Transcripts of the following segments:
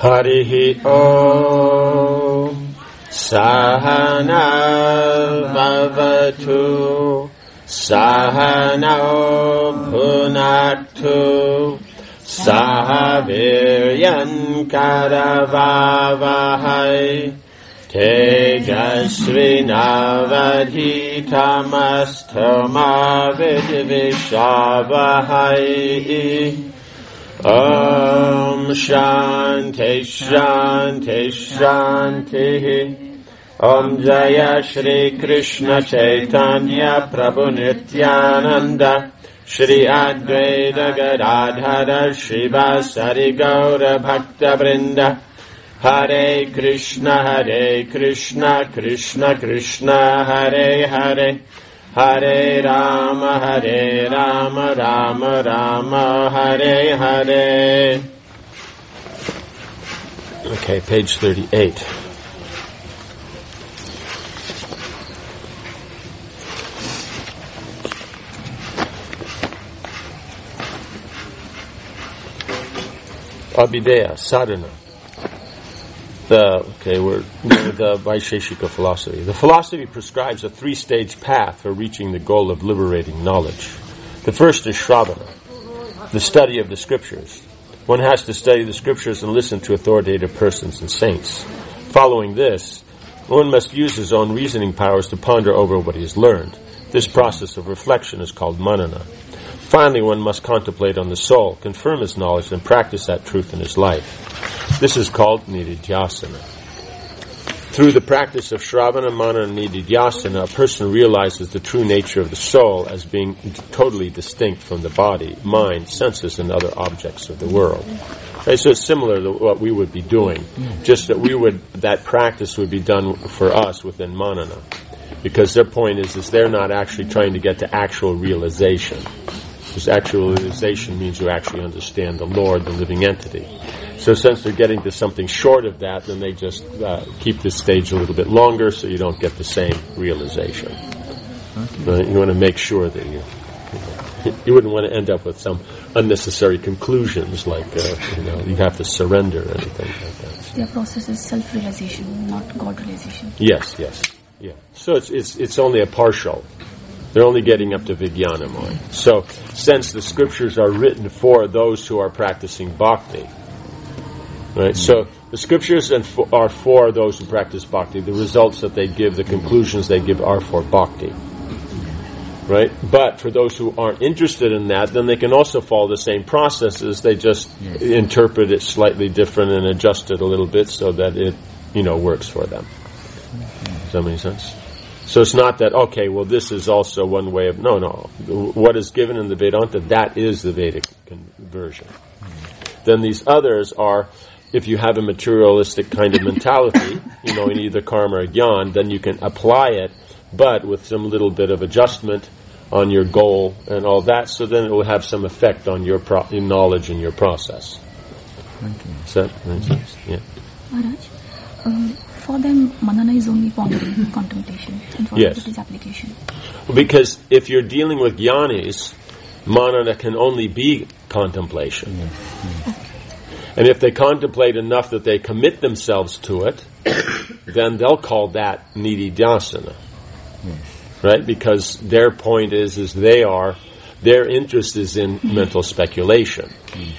Harihi Om Sahana Bhavatu Sahana Bhunaktu Sahaviryan Karavavahai Tejasvinavadhitamastama Vidvishavahai Om Shanti Shanti Shanti Om Jaya Shri Krishna Chaitanya Prabhu Nityananda Shri Advaita Gadadhara Shivasari Gaura Bhakta Vrinda Hare Krishna Krishna Krishna Hare Hare Hare Rama Rama Rama Hare Hare. Okay, page 38. Abhideya, sadhana. We're near the Vaisheshika philosophy. The philosophy prescribes a three-stage path for reaching the goal of liberating knowledge. The first is Shravana, the study of the scriptures. One has to study the scriptures and listen to authoritative persons and saints. Following this, one must use his own reasoning powers to ponder over what he has learned. This process of reflection is called manana. Finally, one must contemplate on the soul, confirm his knowledge, and practice that truth in his life. This is called nididhyasana. Through the practice of Shravana, Manana, and nididhyasana, a person realizes the true nature of the soul as being totally distinct from the body, mind, senses, and other objects of the world. Okay, so it's similar to what we would be doing, just that that practice would be done for us within Manana. Because their point is they're not actually trying to get to actual realization. Because actual realization means you actually understand the Lord, the living entity. So since they're getting to something short of that, then they just keep this stage a little bit longer so you don't get the same realization. Okay. You want to make sure that you wouldn't want to end up with some unnecessary conclusions like you have to surrender or anything like that. Their process is self-realization, not God-realization. Yes. Yeah. So it's only a partial. They're only getting up to Vijnanamaya. So, since the scriptures are written for those who are practicing bhakti, right? So, the scriptures are for those who practice bhakti. The results that they give, the conclusions they give are for bhakti. Right? But for those who aren't interested in that, then they can also follow the same processes. They just interpret it slightly different and adjust it a little bit so that it, works for them. Does that make sense? So it's not that, this is also one way of... No. What is given in the Vedanta, that is the Vedic version. Then these others are, if you have a materialistic kind of mentality, in either karma or jnana, then you can apply it, but with some little bit of adjustment on your goal and all that, so then it will have some effect on your knowledge and your process. Does that make sense? Yeah. Maharaj, for them, manana is only pondering, contemplation, and for yes. it is application. Because if you're dealing with jnanis, manana can only be contemplation. Okay. And if they contemplate enough that they commit themselves to it, then they'll call that nididhyasana. Right? Because their point is their interest is in mental speculation.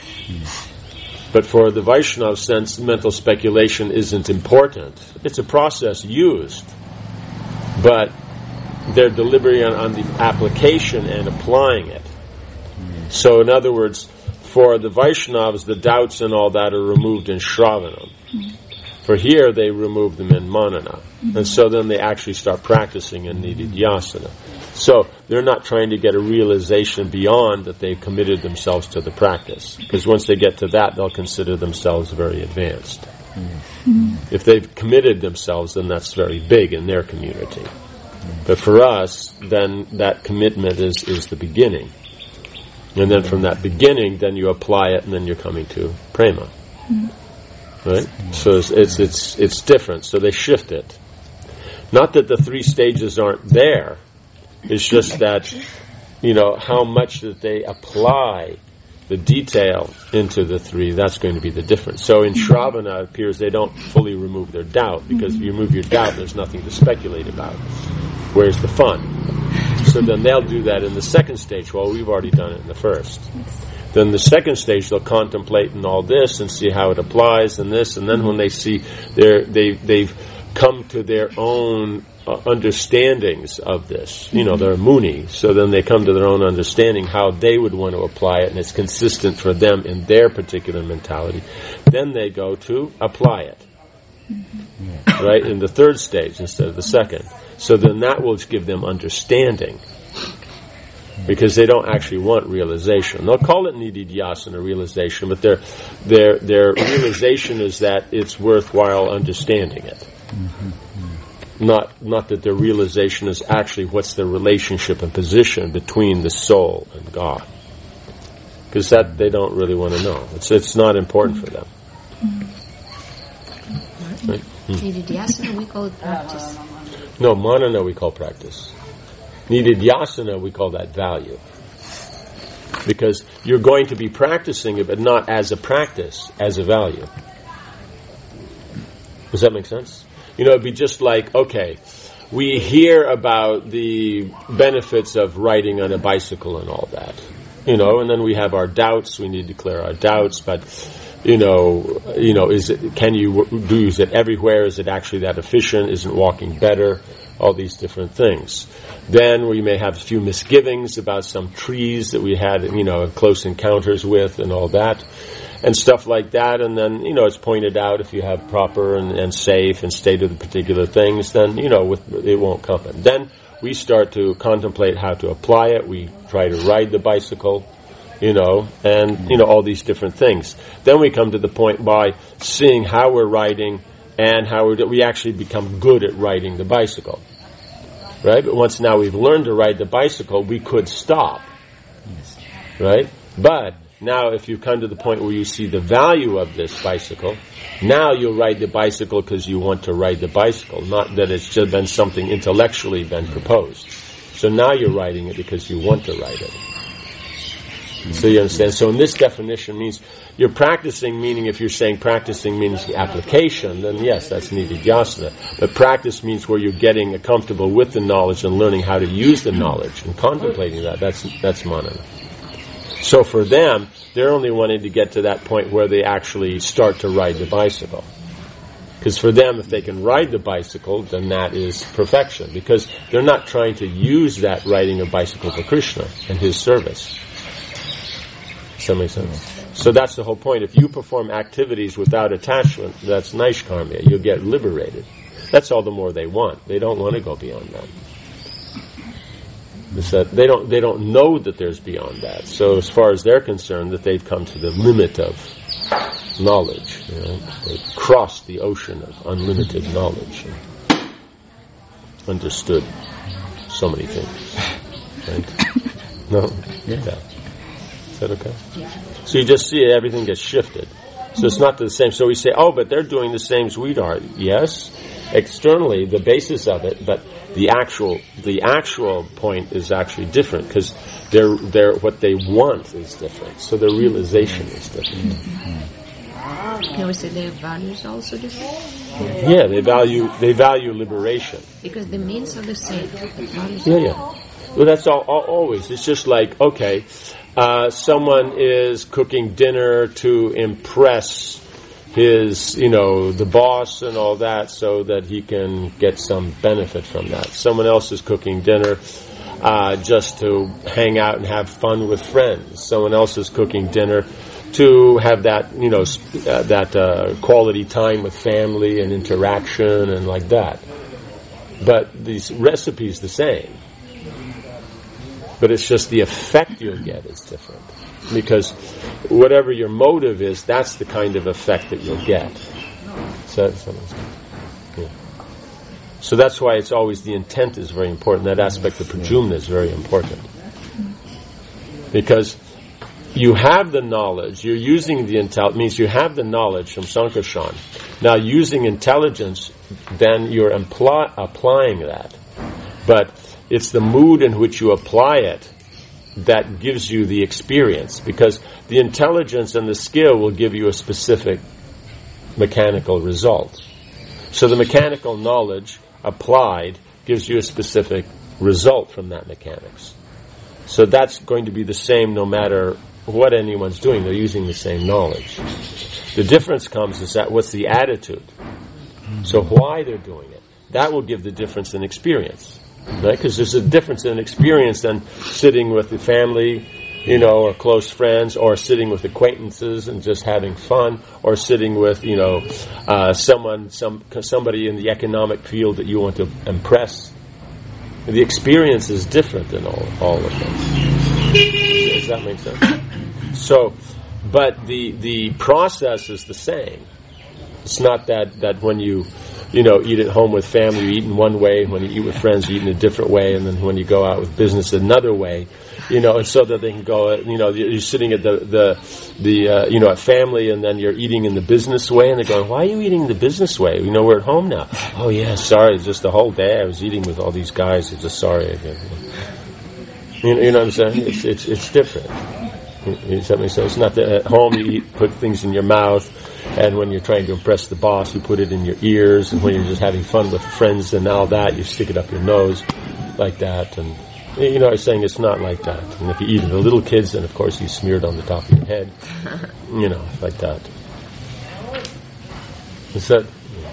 But for the Vaishnava sense, mental speculation isn't important. It's a process used. But they're deliberating on the application and applying it. So in other words, for the Vaishnavas, the doubts and all that are removed in Shravana. For here, they remove them in Manana. And so then they actually start practicing in nididhyasana. So they're not trying to get a realization beyond that they've committed themselves to the practice. Because once they get to that, they'll consider themselves very advanced. If they've committed themselves, then that's very big in their community. But for us, then that commitment is the beginning. And then from that beginning, then you apply it, and then you're coming to prema. Right? So it's different. So they shift it. Not that the three stages aren't there. It's just that, how much that they apply the detail into the three, that's going to be the difference. So in Shravana, it appears they don't fully remove their doubt, because if you remove your doubt, there's nothing to speculate about. Where's the fun? So then they'll do that in the second stage. Well, we've already done it in the first. Then the second stage, they'll contemplate in all this and see how it applies and this, and then when they see they've come to their own understandings of this, they're Muni, so then they come to their own understanding how they would want to apply it, and it's consistent for them in their particular mentality. Then they go to apply it, right, in the third stage instead of the second. So then that will give them understanding, because they don't actually want realization. They'll call it nididhyasana, realization, but their realization is that it's worthwhile understanding it. Not that their realization is actually what's the relationship and position between the soul and God, because that they don't really want to know. It's not important for them. Right? Nididhyasana, we call it practice. No, manana we call practice. Nididhyasana, we call that value. Because you're going to be practicing it, but not as a practice, as a value. Does that make sense? It'd be just like, okay, we hear about the benefits of riding on a bicycle and all that. And then we have our doubts, we need to clear our doubts, but is it everywhere? Is it actually that efficient? Isn't walking better? All these different things. Then we may have a few misgivings about some trees that we had, close encounters with and all that, and stuff like that. And then, it's pointed out if you have proper and safe and stated the particular things, then, it won't come. Then we start to contemplate how to apply it. We try to ride the bicycle, and, all these different things. Then we come to the point by seeing how we're riding and how we actually become good at riding the bicycle. Right? But once now we've learned to ride the bicycle, we could stop. Right? But now if you come to the point where you see the value of this bicycle, now you'll ride the bicycle because you want to ride the bicycle, not that it's just been something intellectually been proposed. So now you're riding it because you want to ride it. So you understand? So in this definition means you're practicing, meaning if you're saying practicing means the application, then yes, that's nididhyasana. But practice means where you're getting comfortable with the knowledge and learning how to use the knowledge and contemplating that. That's manana. So for them, they're only wanting to get to that point where they actually start to ride the bicycle. Because for them, if they can ride the bicycle, then that is perfection. Because they're not trying to use that riding a bicycle for Krishna and his service. Does that make sense? So that's the whole point. If you perform activities without attachment, that's naishkarmya. You'll get liberated. That's all the more they want. They don't want to go beyond that. They don't know that there's beyond that. So as far as they're concerned, that they've come to the limit of knowledge. They've crossed the ocean of unlimited knowledge and understood so many things. Right? No? Yeah. Is that okay? Yeah. So you just see everything gets shifted. So it's not the same. So we say, but they're doing the same as we are. Yes, externally, the basis of it, but the actual point is actually different, because they're what they want is different. So their realization is different. Can we say their values also different? Yeah, they value liberation. Because the means are the same. Yeah. Well, that's always. It's just like, okay, someone is cooking dinner to impress his, the boss and all that, so that he can get some benefit from that. Someone else is cooking dinner just to hang out and have fun with friends. Someone else is cooking dinner to have that, that quality time with family and interaction and like that. But these recipes the same. But it's just the effect you'll get is different. Because whatever your motive is, that's the kind of effect that you'll get. So that's why it's always the intent is very important. That aspect of prajumna is very important. Because you have the knowledge, you're using the intelligence, means you have the knowledge from Sankarshan. Now using intelligence, then you're applying that. But it's the mood in which you apply it that gives you the experience, because the intelligence and the skill will give you a specific mechanical result. So the mechanical knowledge applied gives you a specific result from that mechanics. So that's going to be the same no matter what anyone's doing. They're using the same knowledge. The difference comes is that what's the attitude? So why they're doing it. That will give the difference in experience. Right? Because there's a difference in experience than sitting with the family, or close friends, or sitting with acquaintances and just having fun, or sitting with, somebody in the economic field that you want to impress. The experience is different in all of them. Does that make sense? So, but the process is the same. It's not that when you eat at home with family, you eat in one way. When you eat with friends, you eat in a different way. And then when you go out with business, another way. And so that they can go, you're sitting at at family, and then you're eating in the business way. And they're going, why are you eating the business way? We're at home now. Oh, yeah, sorry. It's just the whole day I was eating with all these guys. I'm just sorry. You know what I'm saying? It's different. Does that make sense? It's not that at home you put things in your mouth, and when you're trying to impress the boss, you put it in your ears, and when you're just having fun with friends and all that, you stick it up your nose like that. And I'm saying it's not like that. And if you eat the little kids, then of course you smear it on the top of your head, like that. Is that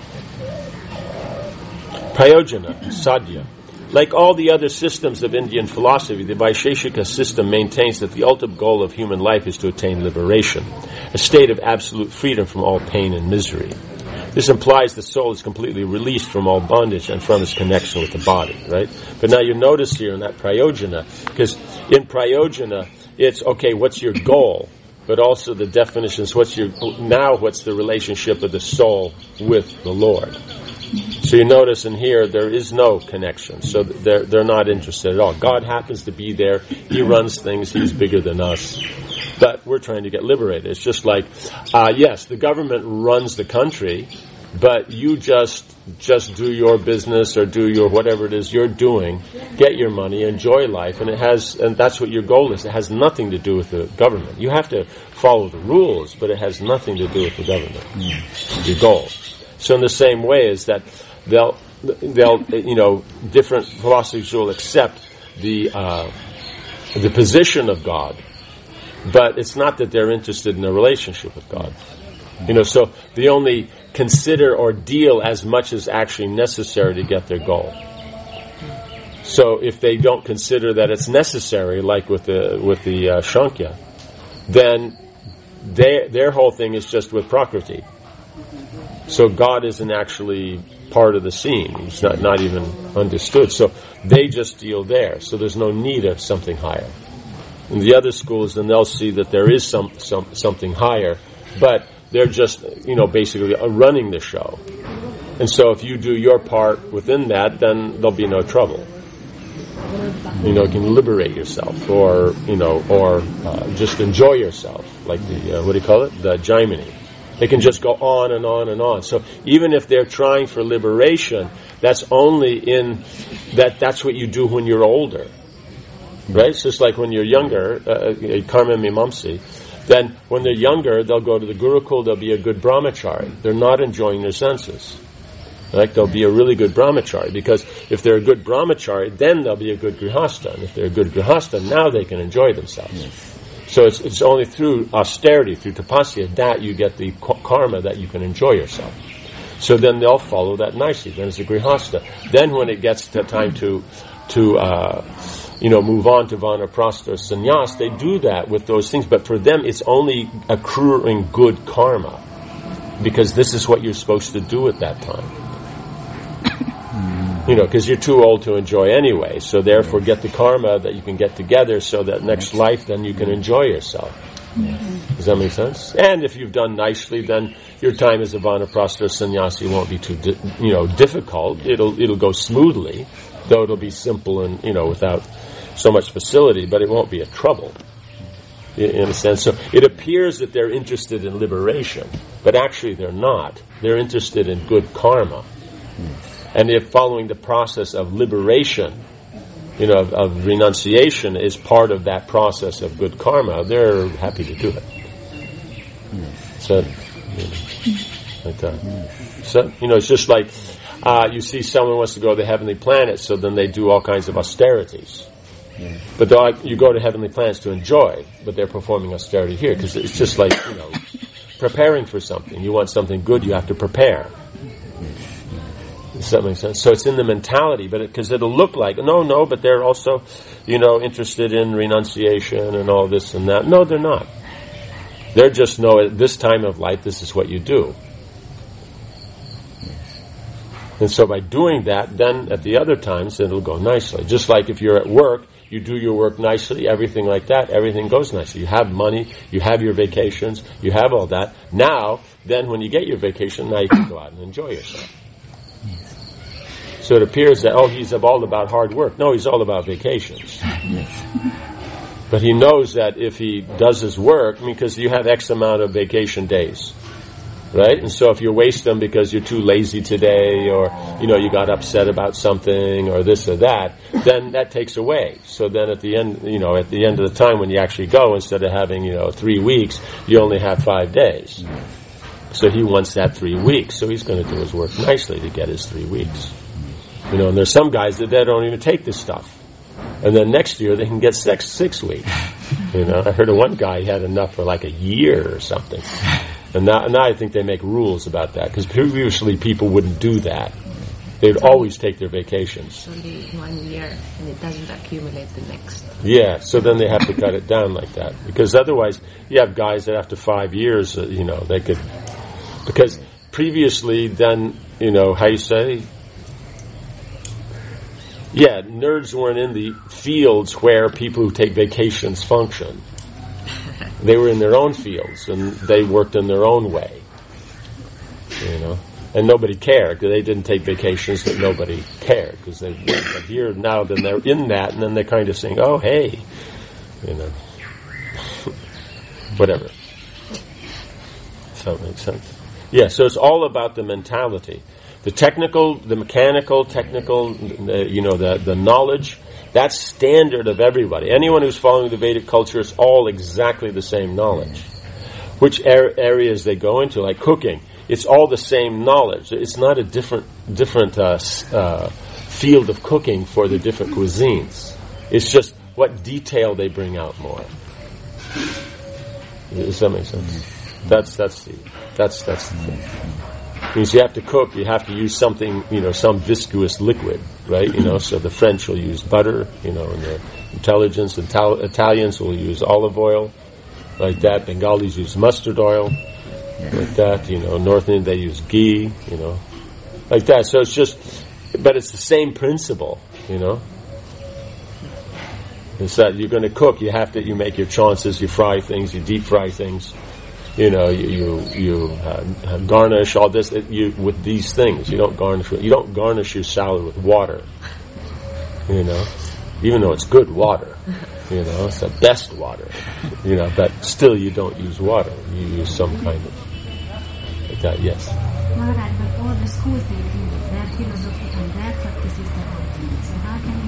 Prayojana, sadhya? Like all the other systems of Indian philosophy, the Vaisheshika system maintains that the ultimate goal of human life is to attain liberation, a state of absolute freedom from all pain and misery. This implies the soul is completely released from all bondage and from its connection with the body, right? But now you notice here in that Prayojana, because in Prayojana, it's, okay, what's your goal? But also the definitions, what's the relationship of the soul with the Lord? So you notice in here there is no connection. So they're not interested at all. God happens to be there. He runs things. He's bigger than us. But we're trying to get liberated. It's just like, yes, the government runs the country, but you just do your business or do your whatever it is you're doing, get your money, enjoy life, and that's what your goal is. It has nothing to do with the government. You have to follow the rules, but it has nothing to do with the government. Your goal. So in the same way is that they'll different philosophies will accept the position of God, but it's not that they're interested in a relationship with God. So they only consider or deal as much as actually necessary to get their goal. So if they don't consider that it's necessary, like with the Sankhya, then their whole thing is just with Prakriti. So God isn't actually part of the scene. He's not even understood. So they just deal there. So there's no need of something higher. In the other schools, then they'll see that there is something higher, but they're just, basically running the show. And so if you do your part within that, then there'll be no trouble. You can liberate yourself, or just enjoy yourself, like the the Jaimini. They can just go on and on and on. So even if they're trying for liberation, that's only that's what you do when you're older. Right? It's just like when you're younger, Karma Mimamsi, then when they're younger, they'll go to the Gurukul, they'll be a good brahmachari. They're not enjoying their senses. Like they'll be a really good brahmachari, because if they're a good brahmachari, then they'll be a good grihastha. And if they're a good grihastha, now they can enjoy themselves. Yes. So it's only through austerity, through tapasya, that you get the karma that you can enjoy yourself. So then they'll follow that nicely. Then it's a grihastha. Then when it gets to time to move on to vanaprastha or sannyas, they do that with those things. But for them, it's only accruing good karma, because this is what you're supposed to do at that time. Because you're too old to enjoy anyway. So therefore, get the karma that you can get together, so that next life, then you can enjoy yourself. Does that make sense? And if you've done nicely, then your time as a vanaprastha or sannyasi won't be too difficult. It'll go smoothly, though it'll be simple and without so much facility, but it won't be a trouble in a sense. So it appears that they're interested in liberation, but actually they're not. They're interested in good karma. And if following the process of liberation, of renunciation is part of that process of good karma, they're happy to do it. So, like that. So, it's just like you see someone wants to go to the heavenly planets, so then they do all kinds of austerities. But you go to heavenly planets to enjoy, but they're performing austerity here, because it's just like, preparing for something. You want something good, you have to prepare. Does that make sense? So it's in the mentality, but because it'll look like, no, but they're also, interested in renunciation and all this and that. No, they're not. They're just at this time of life, this is what you do. And so by doing that, then at the other times, it'll go nicely. Just like if you're at work, you do your work nicely, everything like that, everything goes nicely. You have money, you have your vacations, you have all that. Now, then when you get your vacation, now you can go out and enjoy yourself. So it appears that, he's all about hard work. No, he's all about vacations. But he knows that if he does his work, because you have X amount of vacation days, right? And so if you waste them because you're too lazy today, or, you got upset about something, or this or that, then that takes away. So then at the end of the time when you actually go, instead of having, 3 weeks, you only have 5 days. So he wants that 3 weeks. So he's going to do his work nicely to get his 3 weeks. And there's some guys that they don't even take this stuff. And then next year they can get 6 weeks. I heard of one guy, he had enough for like a year or something. And now I think they make rules about that, because previously people wouldn't do that. They'd always take their vacations. It's only 1 year, and it doesn't accumulate the next. Yeah, so then they have to cut it down like that. Because otherwise, you have guys that after 5 years, they could... Because previously, then, how you say... Yeah, nerds weren't in the fields where people who take vacations function. They were in their own fields, and they worked in their own way. And nobody cared, because they didn't take vacations, but nobody cared, because they worked. But here, now, then they're in that, and then they're kind of saying, oh, hey, whatever. Does that make sense? Yeah, so it's all about the mentality. The technical, the mechanical, the knowledge, that's standard of everybody. Anyone who's following the Vedic culture is all exactly the same knowledge. Which areas they go into, like cooking, it's all the same knowledge. It's not a different field of cooking for the different cuisines. It's just what detail they bring out more. Does that make sense? That's the thing. Means you have to cook, you have to use something, some viscous liquid, right? So the French will use butter, and the Italians will use olive oil, like that. Bengalis use mustard oil, like that. North Indian, they use ghee, like that. So it's just, but it's the same principle, It's that you're going to cook, you make your chances, you fry things, you deep fry things. You garnish all this with these things. You don't garnish your salad with water. Even though it's good water. It's the best water. But still you don't use water. You use some kind of like that. Yes. Maharaj, but all the schools they do their philosophy and their practices their own things. So how can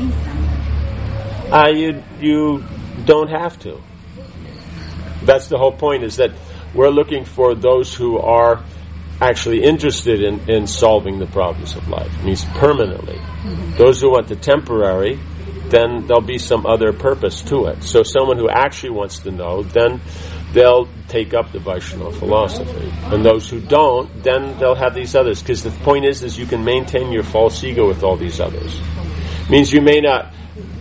you convince them? You don't have to. That's the whole point, is that we're looking for those who are actually interested in solving the problems of life. It means permanently. Mm-hmm. Those who want the temporary, then there'll be some other purpose to it. So someone who actually wants to know, then they'll take up the Vaishnava philosophy. And those who don't, then they'll have these others. Because the point is you can maintain your false ego with all these others. It means you may not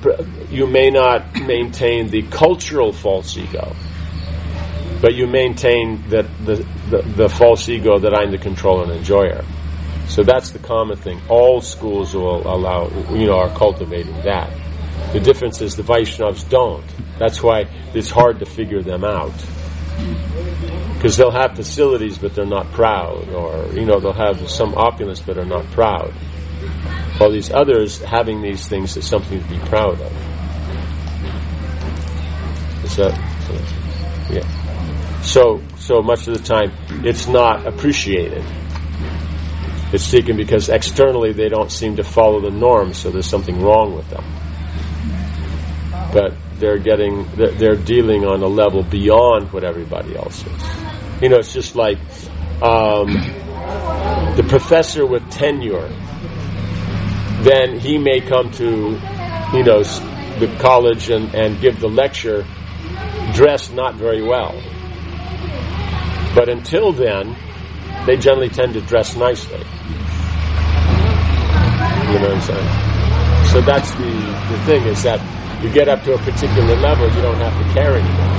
maintain the cultural false ego, but you maintain the false ego that I'm the controller and enjoyer. So that's the common thing. All schools will allow, are cultivating that. The difference is the Vaishnavas don't. That's why it's hard to figure them out. Because they'll have facilities, but they're not proud. Or, they'll have some opulence, but are not proud. While these others, having these things is something to be proud of. Yeah. So much of the time, it's not appreciated. It's taken because externally they don't seem to follow the norm, so there's something wrong with them. but they're dealing on a level beyond what everybody else is. It's just like the professor with tenure. Then he may come to, the college and give the lecture dressed not very well. But until then, they generally tend to dress nicely. You know what I'm saying? So that's the thing, is that you get up to a particular level, you don't have to care anymore.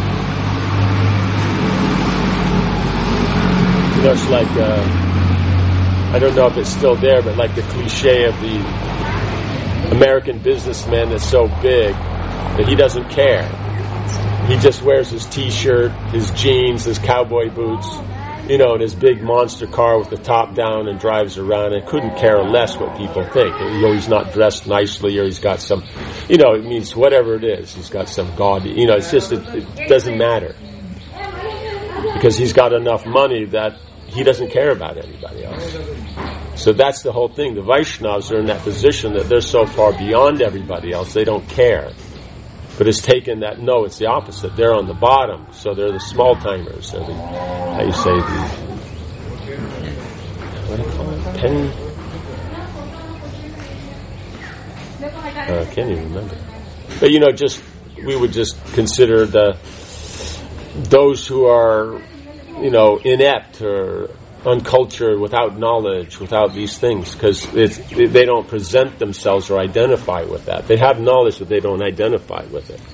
It's like, I don't know if it's still there, but like the cliche of the American businessman that's so big that he doesn't care. He just wears his t-shirt, his jeans, his cowboy boots, and his big monster car with the top down, and drives around and couldn't care less what people think. He's not dressed nicely, or he's got some, it means whatever it is. He's got some gaudy, it's just, it doesn't matter. Because he's got enough money that he doesn't care about anybody else. So that's the whole thing. The Vaishnavas are in that position that they're so far beyond everybody else, they don't care. But it's taken that, no, it's the opposite. They're on the bottom, so they're the small timers. They're the, how you say, what do you call it? I can't even remember. But we would just consider those who are, inept or uncultured, without knowledge, without these things, because they don't present themselves or identify with that. They have knowledge, but they don't identify with it.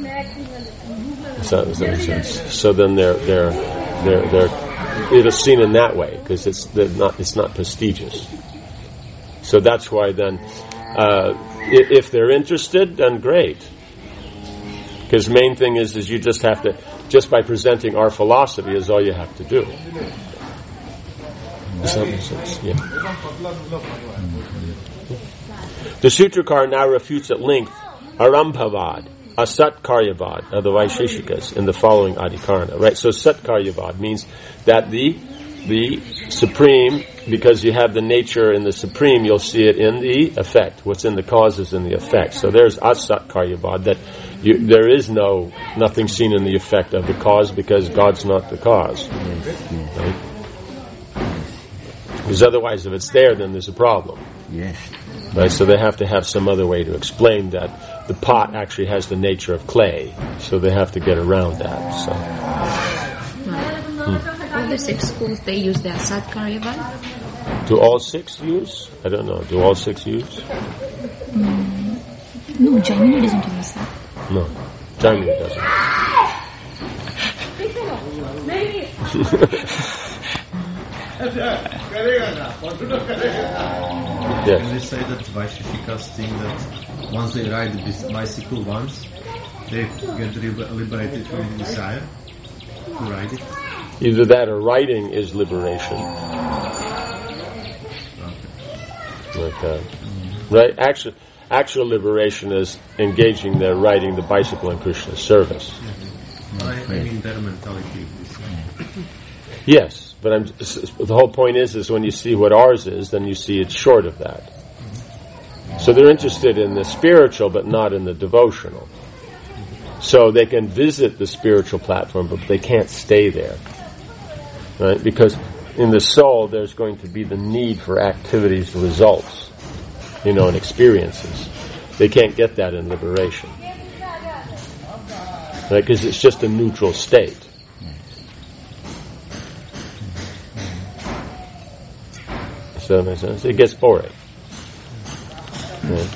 So then they're it is seen in that way, because it's not prestigious. So that's why then, if they're interested, then great. Because main thing is you just have to, just by presenting our philosophy is all you have to do. Does that make sense? Yeah. The Sutrakar now refutes at length Arambhavad, Asat Karyavad of the Vaisheshikas in the following Adhikarana. Right? So Sat Karyavad means that the Supreme, because you have the nature in the Supreme, you'll see it in the effect. What's in the cause is in the effect. So there's Asat Karyavad, that there is nothing seen in the effect of the cause, because God's not the cause. Right? Because otherwise, if it's there, then there's a problem. Yes. Right? So they have to have some other way to explain that the pot actually has the nature of clay. So they have to get around that. So. All the 6 schools, they use the Asat Karyavad? Do all 6 use? I don't know. Do all 6 use? No, Jaimini doesn't use that. No, Jaimini doesn't. Yes. Can we say that Vaisheshikas think that once they ride this bicycle once, they get liberated from the desire to ride it? Either that or riding is liberation. Okay. Right? Actual liberation is engaging the riding the bicycle in Krishna's service. I mean their mentality. Yes, but the whole point is when you see what ours is, then you see it's short of that. So they're interested in the spiritual, but not in the devotional. So they can visit the spiritual platform, but they can't stay there. Right? Because in the soul, there's going to be the need for activities and results, and experiences. They can't get that in liberation. Right? Because it's just a neutral state. So that makes sense. It gets boring. Yeah.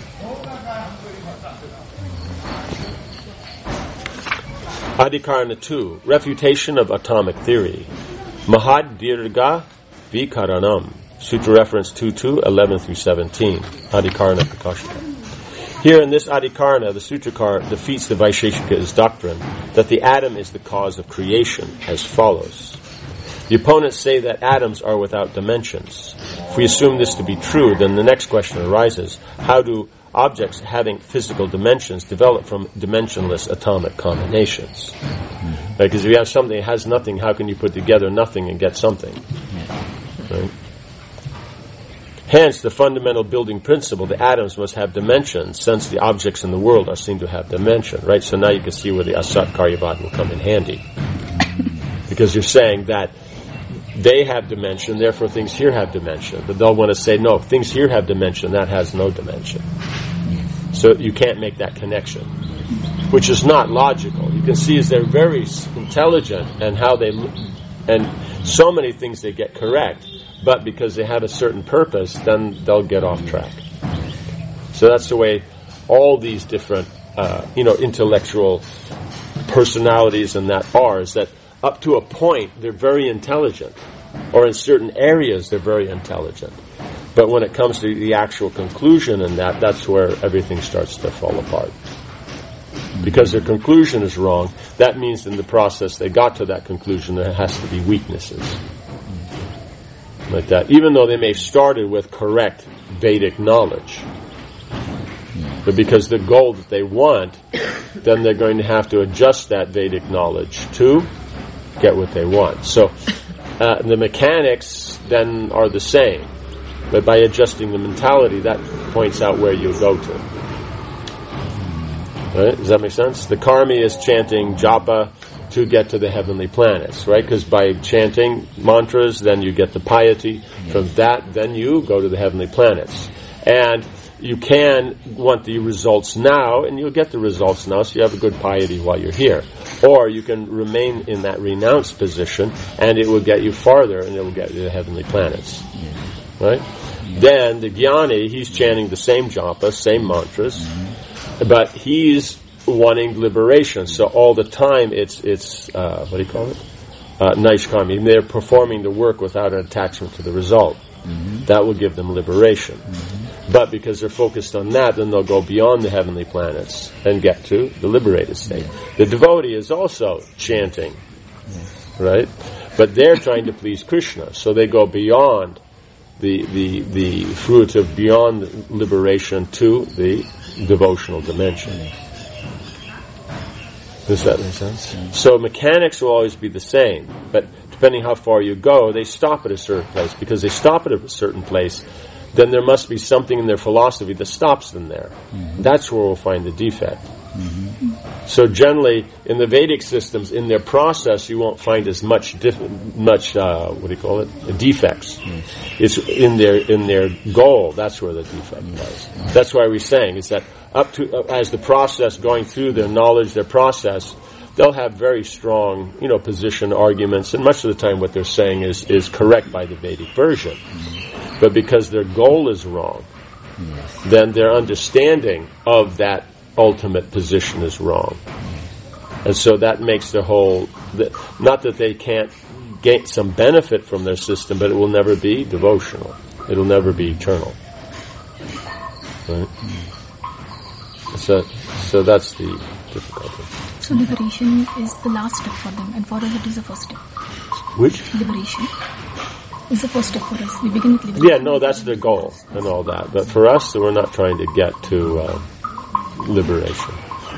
Adhikarana 2, refutation of atomic theory. Mahad Dirga Vikaranam. Sutra reference 2.2, 11 through 17. Adhikarana Prakashita. Here in this Adhikarana, the Sutrakar defeats the Vaisheshika's doctrine that the atom is the cause of creation as follows. The opponents say that atoms are without dimensions. If we assume this to be true, then the next question arises: how do objects having physical dimensions develop from dimensionless atomic combinations? Because if you have something that has nothing, how can you put together nothing and get something? Right? Hence, the fundamental building principle, the atoms must have dimensions, since the objects in the world are seen to have dimension, right? So now you can see where the Asat Karyavad will come in handy. Because you're saying that they have dimension, therefore things here have dimension. But they'll want to say, no, things here have dimension, that has no dimension. So you can't make that connection, which is not logical. You can see as they're very intelligent and how they, and so many things they get correct, but because they have a certain purpose, then they'll get off track. So that's the way all these different, intellectual personalities and that are, is that up to a point, they're very intelligent, or in certain areas, they're very intelligent. But when it comes to the actual conclusion and that's where everything starts to fall apart. Because their conclusion is wrong, that means in the process they got to that conclusion, there has to be weaknesses. Like that. Even though they may have started with correct Vedic knowledge. But because the goal that they want, then they're going to have to adjust that Vedic knowledge to get what they want. So the mechanics then are the same, but by adjusting the mentality, that points out where you go to. Right? Does that make sense? The karmi is chanting japa to get to the heavenly planets, right? Because by chanting mantras, then you get the piety. From that, then you go to the heavenly planets. And you can want the results now, and you'll get the results now, so you have a good piety while you're here. Or you can remain in that renounced position, and it will get you farther, and it will get you to the heavenly planets. Right? Then the jnani, he's chanting the same japa, same mantras, but he's wanting liberation. So all the time it's what do you call it? Naishkami. They're performing the work without an attachment to the result. That will give them liberation. But because they're focused on that, then they'll go beyond the heavenly planets and get to the liberated state. The devotee is also chanting, right? But they're trying to please Krishna, so they go beyond the fruit of beyond liberation to the devotional dimension. Does that make sense? So mechanics will always be the same, but depending how far you go, they stop at a certain place. Because they stop at a certain place, then there must be something in their philosophy that stops them there. That's where we'll find the defect. So generally, in the Vedic systems, in their process, you won't find as much defects. It's in their goal. That's where the defect lies. That's why we're saying is that up to as the process going through their knowledge, their process, they'll have very strong, position arguments, and much of the time what they're saying is correct by the Vedic version. But because their goal is wrong, then their understanding of that ultimate position is wrong. And so that makes the whole, not that they can't get some benefit from their system, but it will never be devotional. It'll never be eternal. Right? So that's the difficulty. So liberation is the last step for them, and for us it is the first step. Which? Liberation is the first step for us. We begin with liberation. Yeah, no, that's their goal and all that. But for us, we're not trying to get to liberation.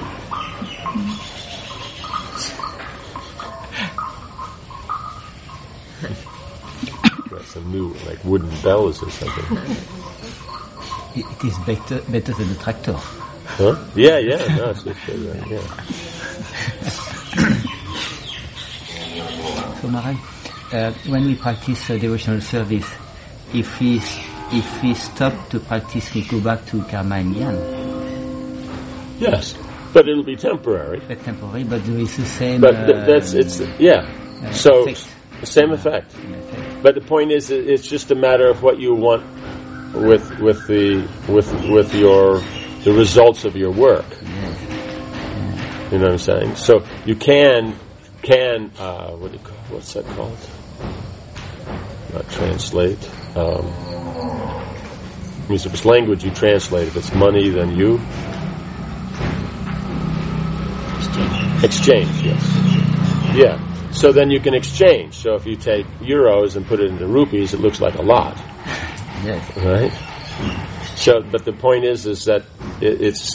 Got some new, like wooden bells or something. It is better than the tractor. Huh? Yeah, no, it's just good, yeah. So, Maharaj, when we practice devotional service, if we stop to practice, we go back to karma and jnana. Yes, but it'll be temporary. But there is the same. But so effect. Same effect. But the point is, it's just a matter of what you want with the results of your work. You know what I'm saying? So you can what's that called? Not translate. Means if it's language, you translate. If it's money, then you exchange. Yes. Yeah. So then you can exchange. So if you take euros and put it into rupees, it looks like a lot. Yes. Right? So, but the point is that it's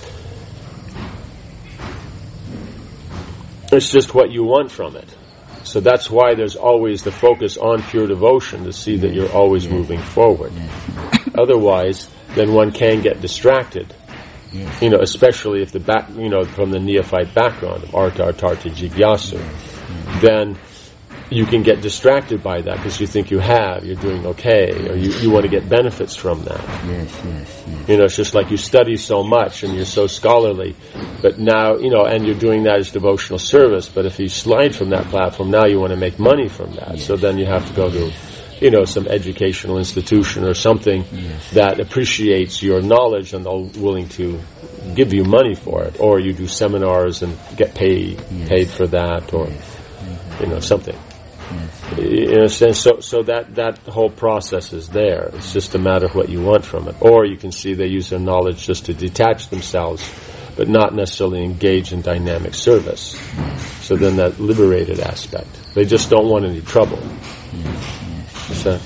just what you want from it. So that's why there's always the focus on pure devotion to see that you're always moving forward. Otherwise, then one can get distracted. Especially if from the neophyte background of Artha Artartha Jigyasu, then you can get distracted by that because you think you're doing okay, or you want to get benefits from that. It's just like you study so much and you're so scholarly, but now, and you're doing that as devotional service, but if you slide from that platform, now you want to make money from that. So then you have to go to some educational institution or something that appreciates your knowledge and are willing to give you money for it, or you do seminars and get paid for that, or something. In a sense, so that whole process is there. It's just a matter of what you want from it. Or you can see they use their knowledge just to detach themselves, but not necessarily engage in dynamic service. So then that liberated aspect. They just don't want any trouble. Is that?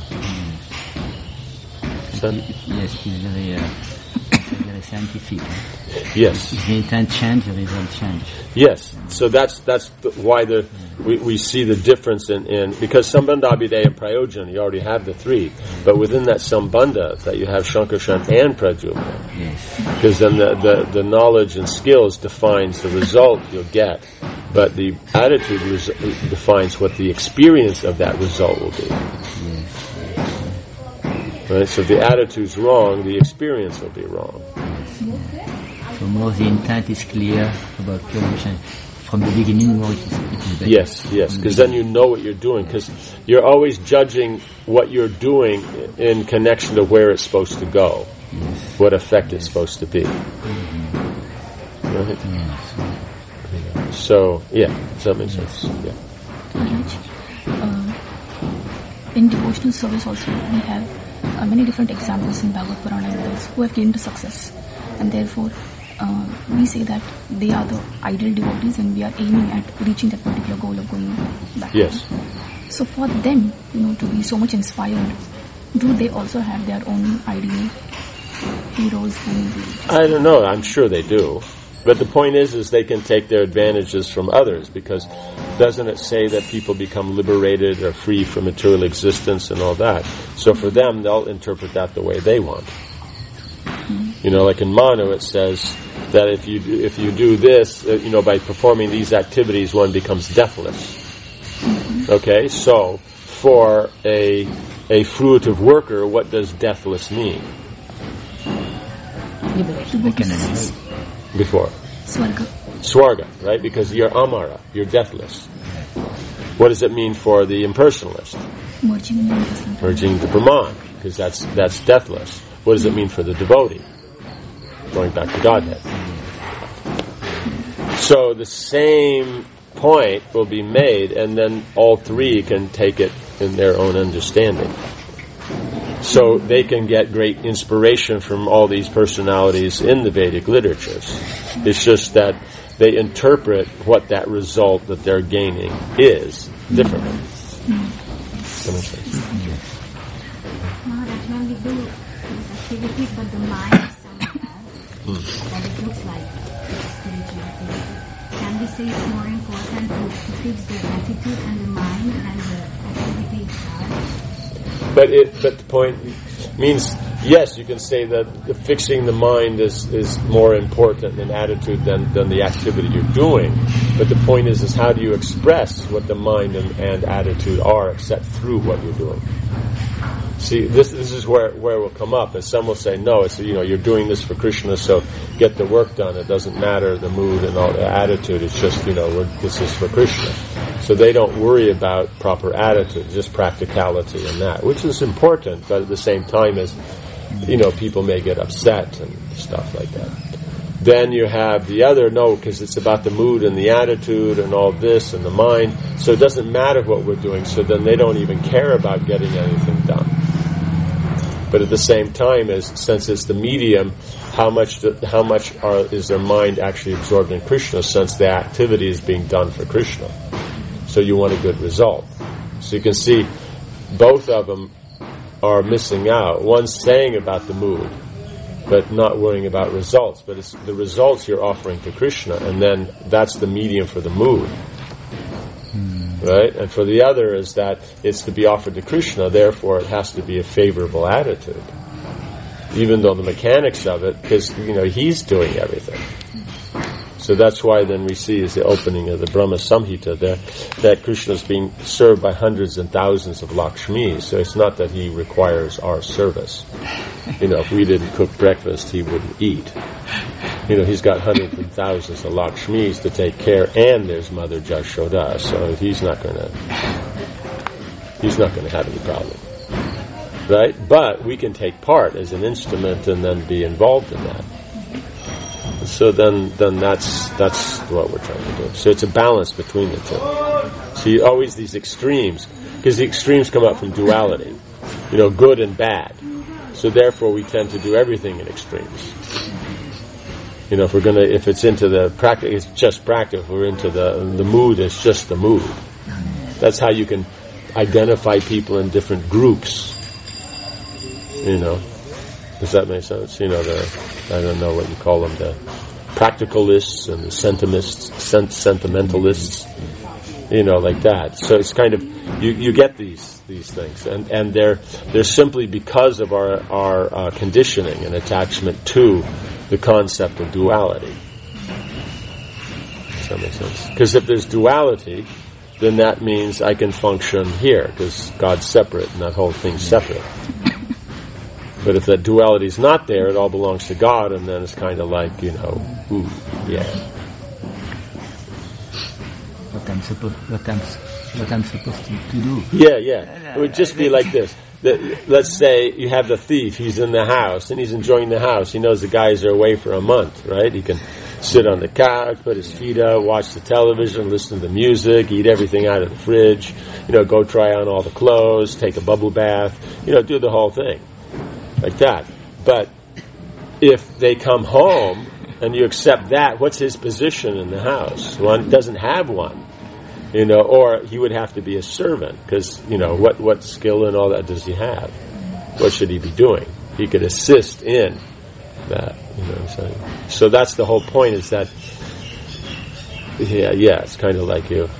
Yes, it's very scientific. Yes. If the intent change, the result change. Yes. So that's why we see the difference in because Sambandha, Abhideya, and Prayojana, you already have the three, but within that Sambandha that you have Shankarshan and Pradyumna. Yes. Because then the knowledge and skills defines the result you'll get, but the attitude defines what the experience of that result will be. Right? So if the attitude's wrong, the experience will be wrong. So more the intent is clear about pure devotion. From the beginning, more it is better. Yes, because then you know what you're doing, because you're always judging what you're doing in connection to where it's supposed to go, what effect it's supposed to be. Right? So, does that make sense? Yeah. In devotional service also, we have many different examples in Bhagavad Purana and others who have gained success, and therefore we say that they are the ideal devotees and we are aiming at reaching that particular goal of going back. Yes. So for them, to be so much inspired, do they also have their own ideal heroes? I don't know. I'm sure they do. But the point is they can take their advantages from others, because doesn't it say that people become liberated or free from material existence and all that? So for them, they'll interpret that the way they want. Like in Manu, it says that if you do this, by performing these activities, one becomes deathless. Okay, so for a fruitive worker, what does deathless mean? Before Swarga, right? Because you're Amara, you're deathless. What does it mean for the impersonalist? Merging into Brahman, because that's deathless. What does it mean for the devotee? Going back to Godhead. So the same point will be made, and then all three can take it in their own understanding. So they can get great inspiration from all these personalities in the Vedic literatures. It's just that they interpret what that result that they're gaining is differently. Maharaj, when we do these activities, but the mind somehow, that it looks like spiritual activity, can we say it's more important to fix the attitude and the mind than the activity itself? But the point means, yes, you can say that fixing the mind is more important in attitude than the activity you're doing. But the point is how do you express what the mind and attitude are, except through what you're doing? See, this is where it will come up, and some will say, no, it's you're doing this for Krishna, so get the work done. It doesn't matter the mood and all the attitude. It's just this is for Krishna. So they don't worry about proper attitude, just practicality and that, which is important. But at the same time, as people may get upset and stuff like that. Then you have the other, because it's about the mood and the attitude and all this and the mind. So it doesn't matter what we're doing. So then they don't even care about getting anything done. But at the same time, since it's the medium, how much is their mind actually absorbed in Krishna, since the activity is being done for Krishna? So you want a good result. So you can see both of them are missing out. One's saying about the mood, but not worrying about results. But it's the results you're offering to Krishna, and then that's the medium for the mood. right? And for the other is that it's to be offered to Krishna, therefore it has to be a favorable attitude. Even though the mechanics of it, because, he's doing everything. So that's why then we see is the opening of the Brahma Samhita there, that Krishna is being served by hundreds and thousands of Lakshmis. So it's not that he requires our service. If we didn't cook breakfast, he wouldn't eat. He's got hundreds and thousands of Lakshmis to take care, and there's Mother Jashoda, so he's not going to have any problem. Right? But we can take part as an instrument and then be involved in that. So then that's what we're trying to do. So it's a balance between the two. See, always these extremes, because the extremes come up from duality, good and bad. So therefore we tend to do everything in extremes. If it's into the practice, it's just practice. If we're into the mood, it's just the mood. That's how you can identify people in different groups. Does that make sense? I don't know what you call them, the practicalists and the sentimentalists, like that. So it's kind of, you get these things, and they're simply because of our conditioning and attachment to the concept of duality. Does that make sense? Because if there's duality, then that means I can function here, because God's separate and that whole thing's separate. But if that duality is not there, it all belongs to God, and then it's kind of like, What I'm supposed to do. Yeah. It would just be like this. Let's say you have the thief. He's in the house, and he's enjoying the house. He knows the guys are away for a month, right? He can sit on the couch, put his feet up, watch the television, listen to the music, eat everything out of the fridge, go try on all the clothes, take a bubble bath, do the whole thing. Like that. But if they come home and you accept that, what's his position in the house? One doesn't have one, or he would have to be a servant, because what skill and all that does he have? What should he be doing? He could assist in that. So that's the whole point. Is that it's kind of like you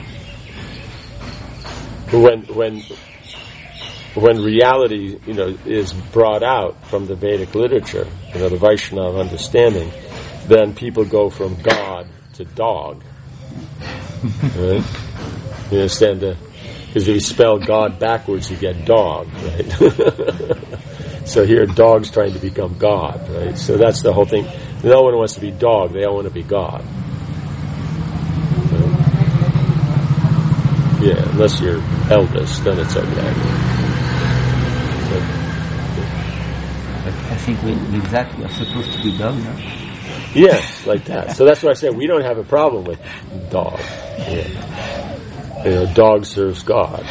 when reality, is brought out from the Vedic literature, the Vaishnava understanding, then people go from God to dog. Right? You understand? Because if you spell God backwards, you get dog, right? So here, dog's trying to become God, right? So that's the whole thing. No one wants to be dog; they all want to be God. Right? Yeah, unless you're eldest, then it's okay. I think with that we are supposed to be dog, no? Yes, like that. So that's why I said we don't have a problem with dog. Yeah. Dog serves God.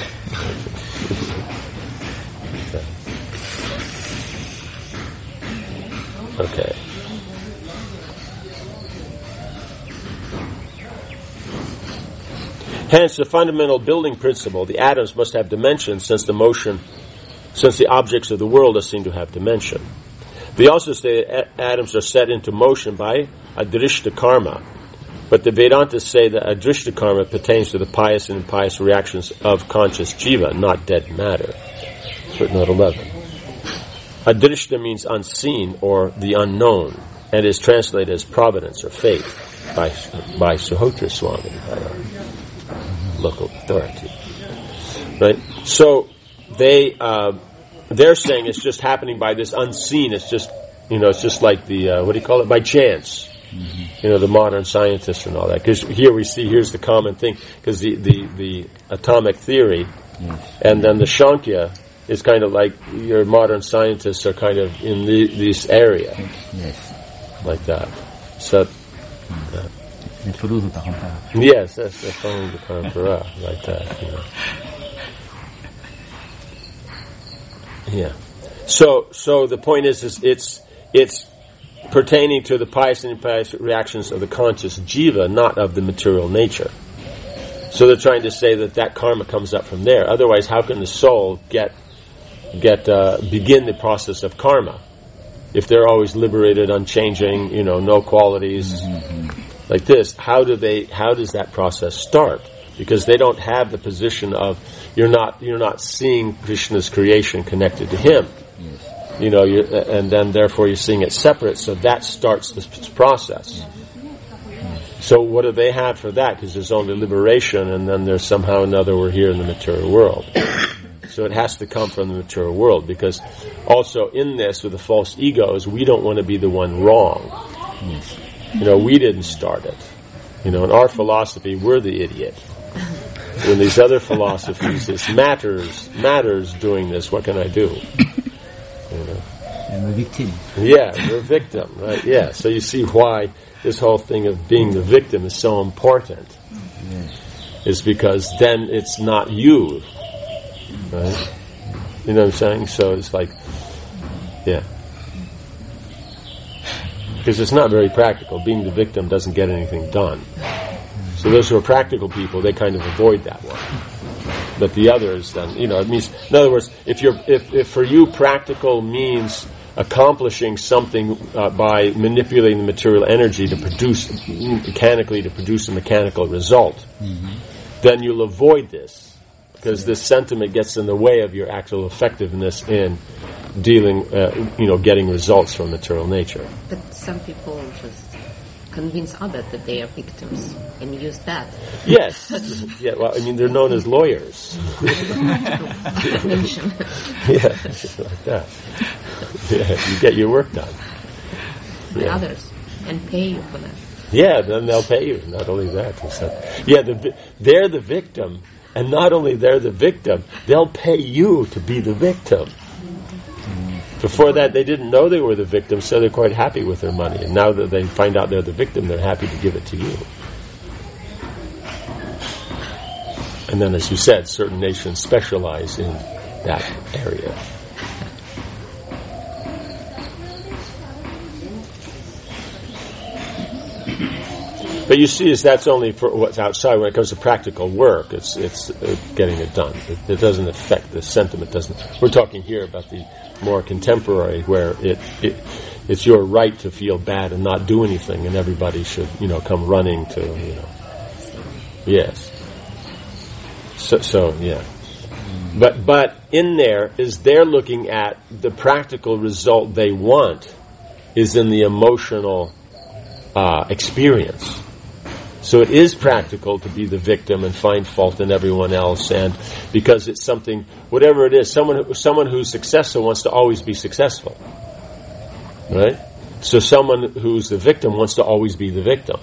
Okay. Hence, the fundamental building principle, the atoms must have dimension, since the objects of the world are seen to have dimension. They also say that atoms are set into motion by adrishta karma, but the Vedantas say that adrishta karma pertains to the pious and impious reactions of conscious jiva, not dead matter. Footnote 11. Adrishta means unseen or the unknown, and is translated as providence or fate by Suhotra Swami, by our local authority. Right? So they're saying it's just happening by this unseen. It's just, it's just like the, by chance. Mm-hmm. The modern scientists and all that. Because here's the common thing. Because the atomic theory, and then the Sankhya is kind of like your modern scientists are kind of in this area. Yes. Like that. So, yes, that's the phone de parampara, like that. Yeah. So the point is it's pertaining to the pious and impious reactions of the conscious jiva, not of the material nature. So they're trying to say that karma comes up from there. Otherwise, how can the soul begin the process of karma if they're always liberated, unchanging, no qualities like this? How does that process start? because they don't have the position of you're not seeing Krishna's creation connected to him. Yes. And then therefore you're seeing it separate, so that starts this process. So what do they have for that? Because there's only liberation, and then there's somehow or another we're here in the material world. So it has to come from the material world, because also in this, with the false egos, we don't want to be the one wrong. Yes. We didn't start it. In our philosophy, we're the idiot. In these other philosophies, it's matters doing this, what can I do? I'm a victim. Yeah, you're a victim, right? Yeah, so you see why this whole thing of being the victim is so important. Yes. It's because then it's not you, right? You know what I'm saying? So it's like, yeah. Because it's not very practical. Being the victim doesn't get anything done. So those who are practical people, they kind of avoid that one. But the others, then, it means, in other words, if for you practical means accomplishing something by manipulating the material energy to produce a mechanical result, then you'll avoid this, because this sentiment gets in the way of your actual effectiveness in dealing, getting results from material nature. But some people just convince others that they are victims and use that. Yes. Yeah. Well, they're known as lawyers. Yeah, like that. Yeah, you get your work done. By others and pay you for that. Yeah, then they'll pay you. Not only that, they're the victim, and not only they're the victim, they'll pay you to be the victim. Before that, they didn't know they were the victim, so they're quite happy with their money. And now that they find out they're the victim, they're happy to give it to you. And then, as you said, certain nations specialize in that area. But you see, that's only for what's outside. When it comes to practical work, it's getting it done. It doesn't affect the sentiment. We're talking here about the more contemporary, where it's your right to feel bad and not do anything, and everybody should come running to yes. So yeah. But in there is they're looking at the practical result they want is in the emotional experience. So it is practical to be the victim and find fault in everyone else, and because it's something, whatever it is, someone who's successful wants to always be successful, right? So someone who's the victim wants to always be the victim,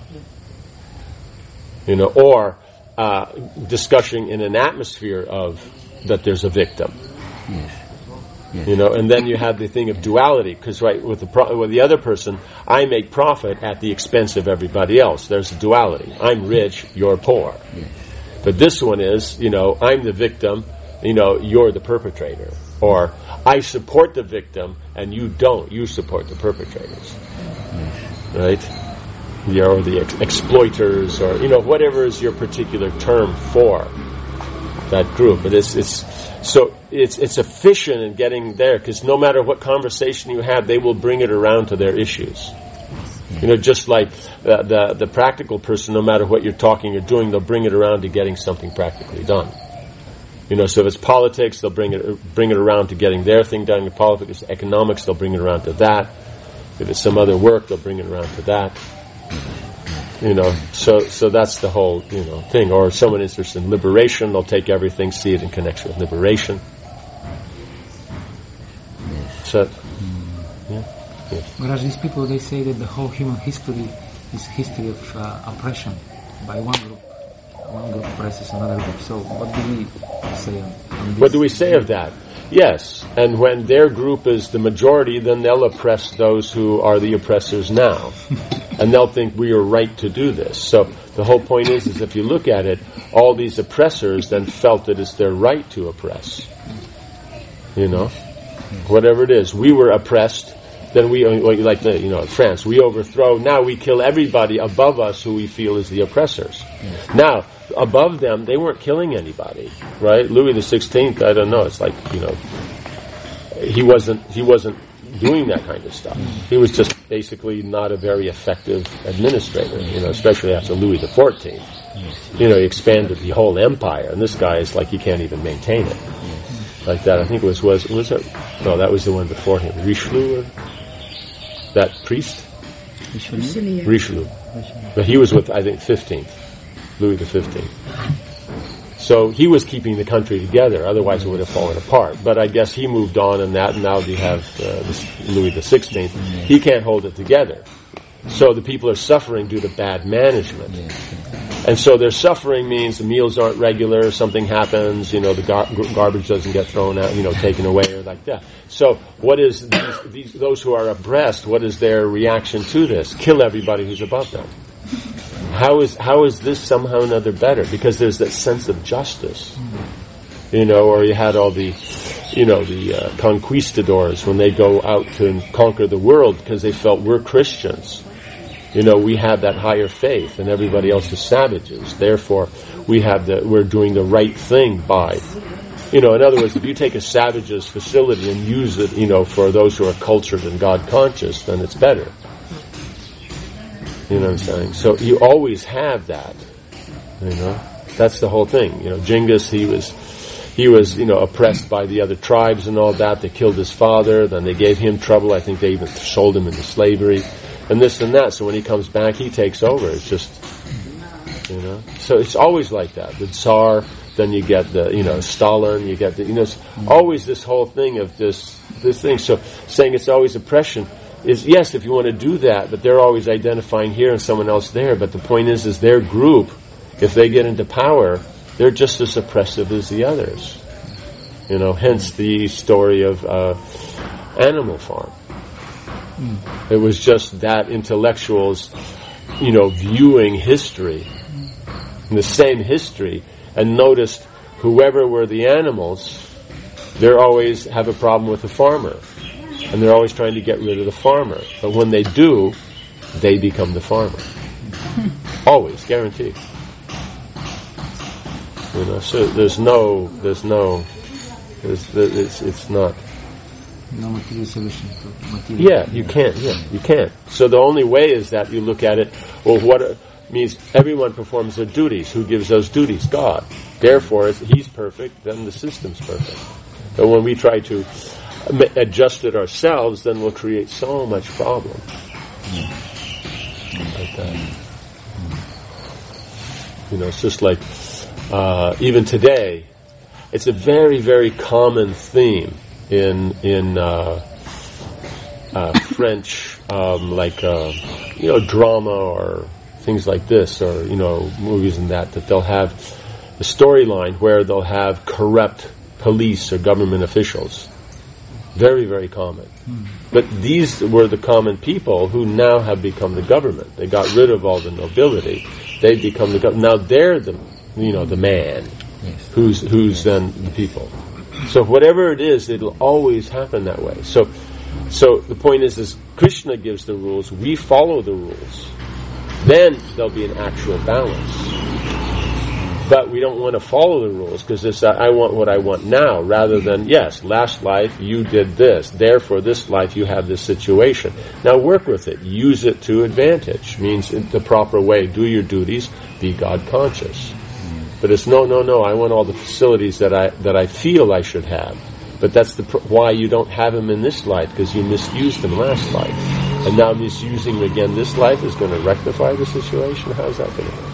or discussing in an atmosphere of that there's a victim. Yes. Yes. And then you have the thing of duality, because with the other person, I make profit at the expense of everybody else. There's a duality. I'm rich, you're poor. Yes. But this one is, I'm the victim, you're the perpetrator. Or I support the victim and you don't. You support the perpetrators. Yes. Right? Or the exploiters, or whatever is your particular term for that group. But it's efficient in getting there, because no matter what conversation you have, they will bring it around to their issues. Just like the practical person, no matter what you're talking or doing, they'll bring it around to getting something practically done. So if it's politics, they'll bring it around to getting their thing done. If politics, economics, they'll bring it around to that. If it's some other work, they'll bring it around to that. So that's the whole, thing. Or someone interested in liberation, they'll take everything, see it in connection with liberation. So, yeah. Whereas these people, they say that the whole human history is a history of oppression by one group. One group oppresses another group. So what do we say on this? What do we say of that? Yes, and when their group is the majority, then they'll oppress those who are the oppressors now. And they'll think we are right to do this. So the whole point is if you look at it, all these oppressors then felt that it's their right to oppress. Whatever it is. We were oppressed, then we, like France, we overthrow, now we kill everybody above us who we feel is the oppressors. Now, above them, they weren't killing anybody, right? Louis XVI, I don't know, it's like, he wasn't doing that kind of stuff. He was just basically not a very effective administrator, especially after Louis XIV. He expanded the whole empire, and this guy is like he can't even maintain it. Like that, I think it was it? No, that was the one before him. Richelieu, that priest? Richelieu. But he was with, I think, Louis XV. So he was keeping the country together, otherwise it would have fallen apart. But I guess he moved on in that, and now we have Louis XVI. He can't hold it together. So the people are suffering due to bad management. And so their suffering means the meals aren't regular, something happens, the garbage doesn't get thrown out, taken away or like that. So what is those who are oppressed, what is their reaction to this? Kill everybody who's above them. How is this somehow or another better? Because there's that sense of justice. Or you had all the conquistadors when they go out to conquer the world because they felt we're Christians. We have that higher faith and everybody else is savages. Therefore, we're doing the right thing by, in other words, if you take a savage's facility and use it, for those who are cultured and God conscious, then it's better. You know what I'm saying? So you always have that. That's the whole thing. Genghis, he was oppressed by the other tribes and all that. They killed his father, then they gave him trouble. I think they even sold him into slavery. And this and that. So when he comes back, he takes over. It's just, So it's always like that. The Tsar, then you get the, Stalin, you get the, it's always this whole thing of this thing. So saying it's always oppression is, yes, if you want to do that, but they're always identifying here and someone else there. But the point is their group, if they get into power, they're just as oppressive as the others. Hence the story of Animal Farm. It was just that intellectuals, viewing history, the same history, and noticed whoever were the animals, they always have a problem with the farmer. And they're always trying to get rid of the farmer. But when they do, they become the farmer. Always, guaranteed. So it's not. No material solution to material. Yeah, you can't. So the only way is that you look at it, what means everyone performs their duties. Who gives those duties? God. Therefore, if He's perfect, then the system's perfect. But when we try to adjust it ourselves, then we'll create so much problem. Like that. It's just like, even today, it's a very, very common theme in French, drama or things like this, or movies and that they'll have a storyline where they'll have corrupt police or government officials. Very, very common. But these were the common people who now have become the government. They got rid of all the nobility. They've become the government. Now they're the man, who's then the people. So whatever it is, it'll always happen that way. So the point is Krishna gives the rules, we follow the rules. Then there'll be an actual balance. But we don't want to follow the rules because it's I want what I want now, rather than, yes, last life you did this, therefore this life you have this situation. Now work with it, use it to advantage, means in the proper way, do your duties, be God conscious. But it's no, I want all the facilities that I feel I should have. But that's why you don't have them in this life, because you misused them last life. And now misusing them again this life is going to rectify the situation? How's that going to work?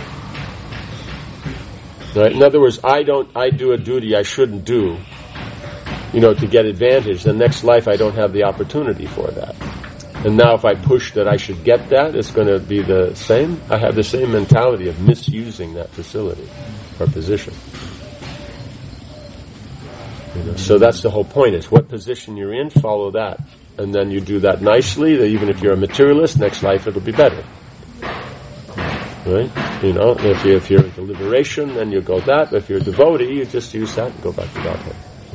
Right? In other words, I do a duty I shouldn't do, to get advantage. The next life I don't have the opportunity for that. And now if I push that I should get that, it's going to be the same. I have the same mentality of misusing that facility or position. So that's the whole point, is what position you're in, follow that. And then you do that nicely, that even if you're a materialist, next life it'll be better. Right? If you're into liberation, then you go that. If you're a devotee, you just use that and go back to Godhead.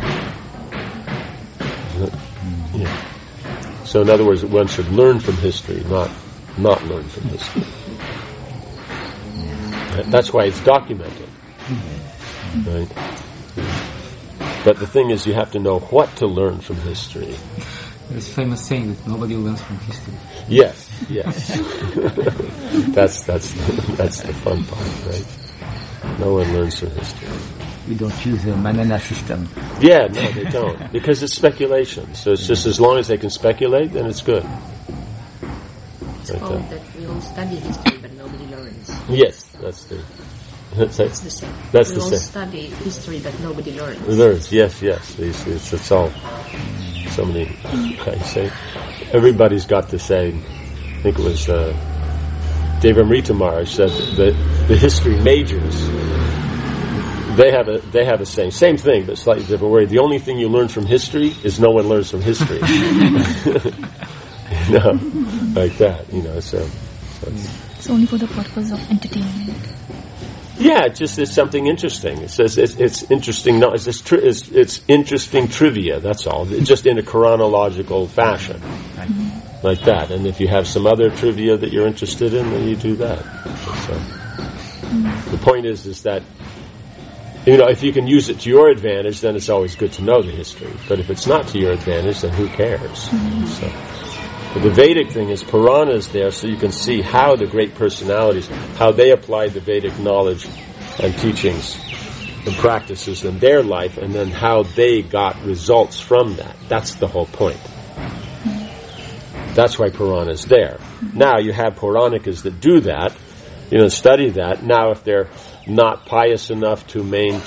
Yeah. So in other words, one should learn from history, not learn from history. That's why it's documented. Right? But the thing is, you have to know what to learn from history. There's a famous saying that nobody learns from history. Yes. that's the fun part, right? No one learns from history. We don't use the Manana system. Yeah, no, they don't. Because it's speculation. So it's just as long as they can speculate, then it's good. It's called that we all study history, but nobody learns. Yes, that's the same. That's we the all same. study history, but nobody learns. Learns, yes. It's all. So many, how you say? Everybody's got the same. I think it was Devamrita Maharaj said that the history majors, they have a same thing, but slightly different way. The only thing you learn from history is no one learns from history. Like that, so it's only for the purpose of entertainment. Yeah, it's something interesting. It says it's interesting. No, it's interesting trivia. That's all. Just in a chronological fashion, like that. And if you have some other trivia that you're interested in, then you do that. So the point is that if you can use it to your advantage, then it's always good to know the history. But if it's not to your advantage, then who cares? So. But the Vedic thing is Purana is there so you can see how the great personalities, how they applied the Vedic knowledge and teachings and practices in their life, and then how they got results from that. That's the whole point. That's why Purana is there. Now you have Puranikas that do that, study that. Now if they're not pious enough to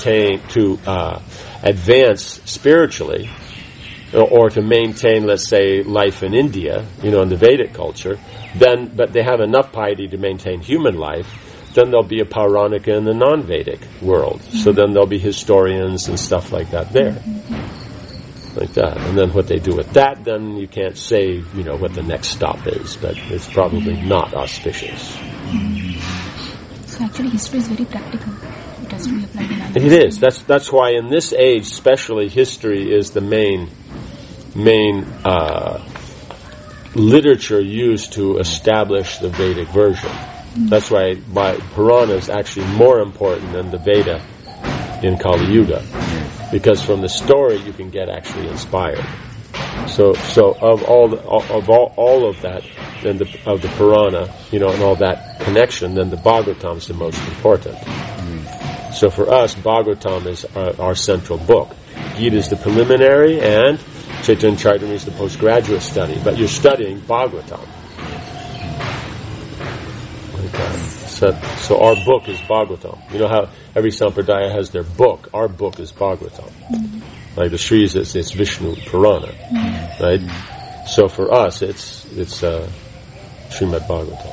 advance spiritually, or to maintain, let's say, life in India, in the Vedic culture, but they have enough piety to maintain human life, then there'll be a Pauranika in the non-Vedic world. So then there'll be historians and stuff like that there. Like that. And then what they do with that, then you can't say, what the next stop is, but it's probably not auspicious. So actually history is very practical. It has to be applied in life. It is. That's why in this age, especially, history is the main literature used to establish the Vedic version. That's why Purana is actually more important than the Veda in Kali Yuga, because from the story you can get actually inspired. So of all of that, then of the Purana, and all that connection, then the Bhagavatam is the most important. So for us, Bhagavatam is our central book. Gita is the preliminary, and Chaitanya Charitamrita is the postgraduate study. But you're studying Bhagavatam. So our book is Bhagavatam. You know how every Sampradaya has their book? Our book is Bhagavatam. Like the Sris, it's Vishnu Purana. Right? So for us, it's Srimad Bhagavatam.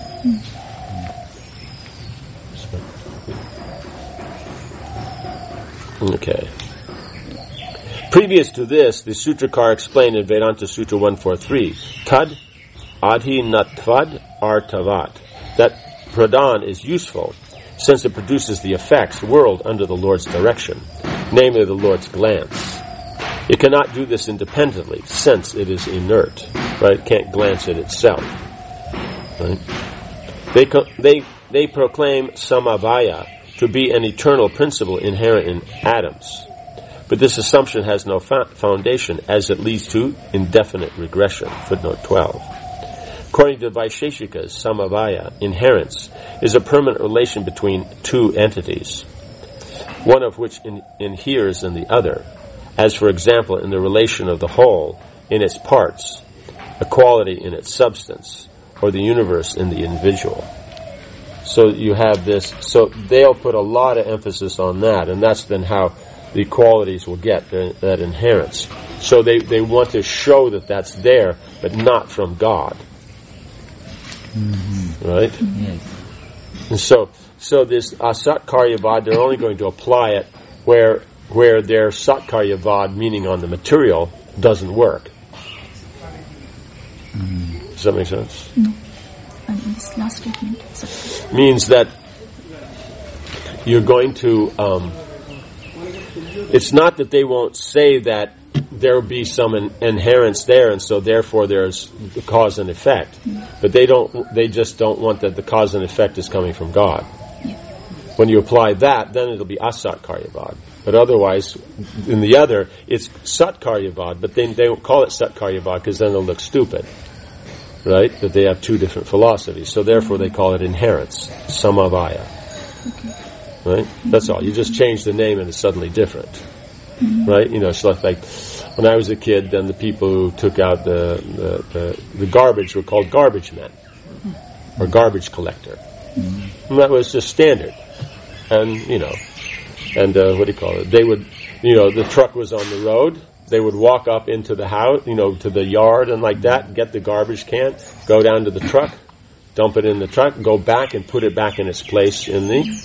Okay. Previous to this, the Sutrakar explained in Vedanta Sutra 143, Tad Adhi Natvad Artavat, that pradhan is useful since it produces the effects world under the Lord's direction, namely the Lord's glance. It cannot do this independently since it is inert, right? It can't glance at itself. Right? They proclaim samavaya to be an eternal principle inherent in atoms. But this assumption has no foundation, as it leads to indefinite regression. Footnote 12. According to Vaisheshikas, samavaya, inherence, is a permanent relation between two entities, one of which inheres in the other, as for example in the relation of the whole in its parts, a quality in its substance, or the universe in the individual. So you have this, so they'll put a lot of emphasis on that, and that's then how the qualities will get that inherence. So they want to show that that's there, but not from God. Right? Yes. And so this asatkaryavad, they're only going to apply it where their satkaryavad, meaning on the material, doesn't work. Does that make sense? No. This last statement means that you're going to it's not that they won't say that there will be some inherence there, and so therefore there's the cause and effect, but they just don't want that the cause and effect is coming from God. When you apply that, then it'll be asat karyavad. But otherwise, in the other, it's Satkaryavad, but then they don't call it Satkaryavad because then it'll look stupid. Right? That they have two different philosophies. So therefore they call it inherence, Samavaya. Right? That's all. You just change the name and it's suddenly different. Right? You know, it's like when I was a kid, then the people who took out the garbage were called garbage men. Or garbage collector. And that was just standard. And, you know, and what do you call it? They would, you know, the truck was on the road. They would walk up into the house, you know, to the yard and like that, get the garbage can, go down to the truck, dump it in the truck, go back and put it back in its place in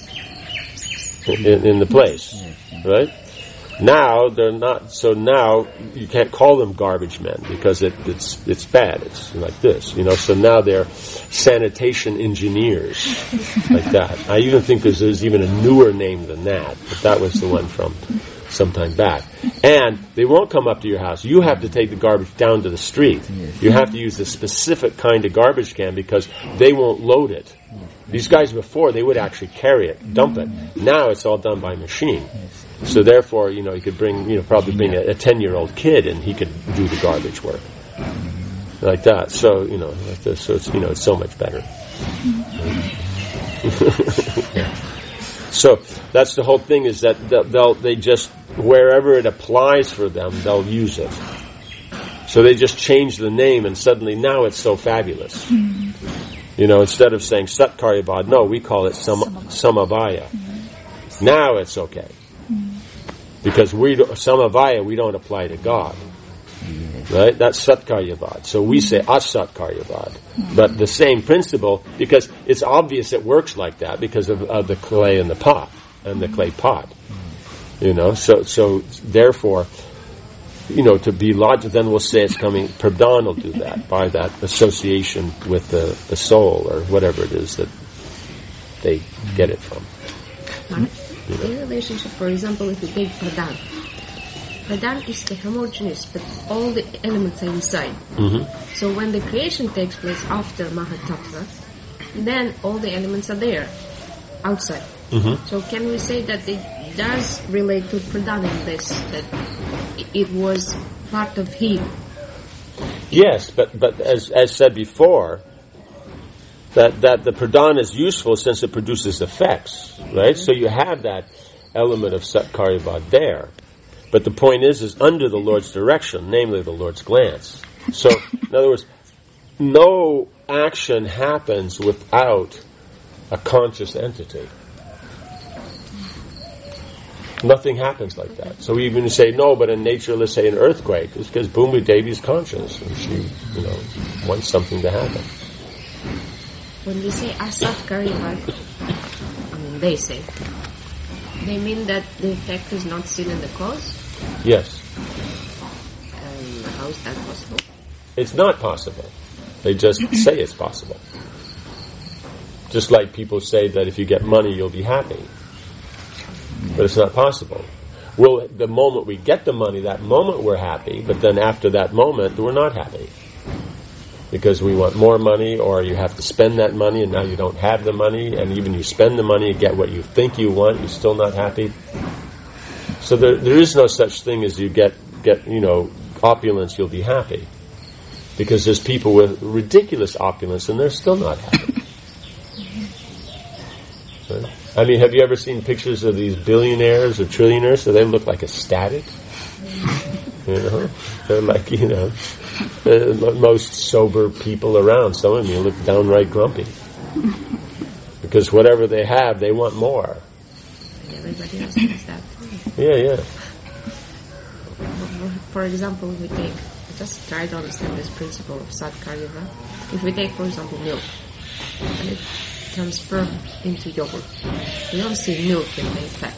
the place, right? Now they're not. So now you can't call them garbage men because it's bad. It's like this, you know. So now they're sanitation engineers, like that. I even think there's even a newer name than that, but that was the one from some time back. And they won't come up to your house. You have to take the garbage down to the street. You have to use a specific kind of garbage can because they won't load it. These guys before, they would actually carry it, dump it. Now it's all done by machine. So therefore, you know, you could bring, you know, probably bring a 10-year-old kid and he could do the garbage work. Like that. So, you know, like this. So it's, you know, it's so much better. So that's the whole thing, is that they just, wherever it applies for them, they'll use it. So they just change the name and suddenly now it's so fabulous. You know, instead of saying Satkaryavad, no, we call it Samavaya. Now it's okay. Because Samavaya we don't apply to God. Right? That's Satkaryavad. So we say Asatkaryavad. But the same principle, because it's obvious it works like that because of the clay in the pot and the clay pot. You know, so therefore, you know, to be logical, then we'll say it's coming, Pradhan will do that by that association with the soul or whatever it is that they get it from. In relationship, for example, if you take Pradhan, Pradhan is the homogeneous, but all the elements are inside. So when the creation takes place after Mahatattva, then all the elements are there, outside. So can we say that it does relate to Pradhan in this, that it was part of him? Yes, but as said before, that the Pradhan is useful since it produces effects, right? So you have that element of Satkaryavad there. But the point is under the Lord's direction, namely the Lord's glance. So, in other words, no action happens without a conscious entity. Nothing happens like that. So even you say, no, but in nature, let's say an earthquake, it's because Bhumi Devi is conscious and she, you know, wants something to happen. When we say Asatkaryavad, I mean, they say, they mean that the effect is not seen in the cause? Yes. How is that possible? It's not possible. They just say it's possible. Just like people say that if you get money, you'll be happy. But it's not possible. Well, the moment we get the money, that moment we're happy, but then after that moment, we're not happy. Because we want more money, or you have to spend that money, and now you don't have the money, and even you spend the money and get what you think you want, you're still not happy. So there is no such thing as you get you know, opulence, you'll be happy. Because there's people with ridiculous opulence, and they're still not happy. Right? I mean, have you ever seen pictures of these billionaires or trillionaires? So they look like ecstatic. You know, they're like, you know, the most sober people around. Some of them look downright grumpy because whatever they have, they want more. Everybody else does that. Yeah. For example, we take, just try to understand this principle of Satkaryavad. If we take, for example, milk, and it transferred into yogurt, we don't see milk in the effect.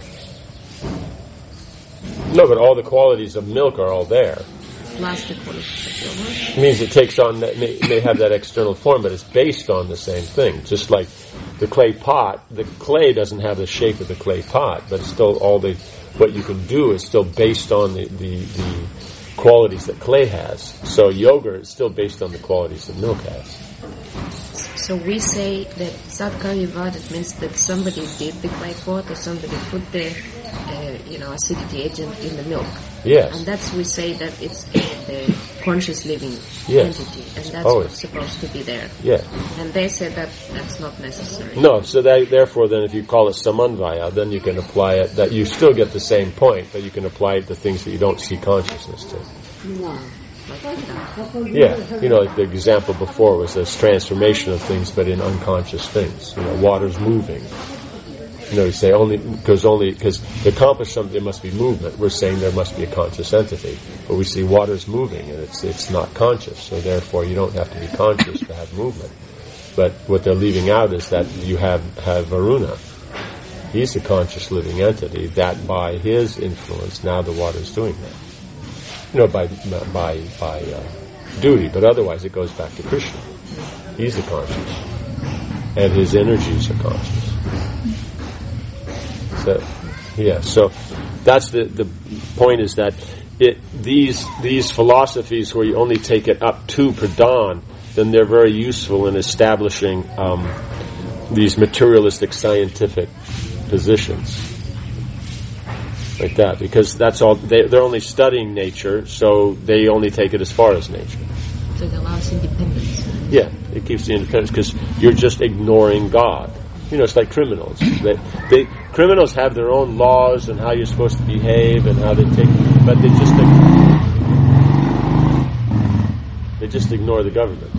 No, but all the qualities of milk are all there. Plus the qualities of yogurt. It means it takes on that, may have that external form, but it's based on the same thing. Just like the clay pot, the clay doesn't have the shape of the clay pot, but still what you can do is still based on the qualities that clay has. So yogurt is still based on the qualities that milk has. So we say that Satkaryavad, it means that somebody did the clay pot, or somebody put the acidity agent in the milk. Yes. And that's, we say that it's the conscious living Yes. entity, and that's Always. what's supposed to be there. Yeah. And they said that that's not necessary. No, so therefore then if you call it samanvaya, then you can apply it, that you still get the same point, but you can apply it to things that you don't see consciousness to. Like that. Yeah, like the example before was this transformation of things, but in unconscious things. Water's moving. You say because to accomplish something there must be movement. We're saying there must be a conscious entity, but we see water's moving and it's not conscious. So therefore, you don't have to be conscious to have movement. But what they're leaving out is that you have Varuna. He's a conscious living entity. That by his influence, now the water's doing that. By duty, but otherwise it goes back to Krishna. He's the conscious, and his energies are conscious. So that's the point, is that these philosophies where you only take it up to Pradhan, then they're very useful in establishing these materialistic scientific positions. Like that, because that's all they're only studying nature, so they only take it as far as nature. So it allows independence. Yeah, it keeps the independence because you're just ignoring God. It's like criminals. Criminals have their own laws and how you're supposed to behave and how they take, but they just ignore the government.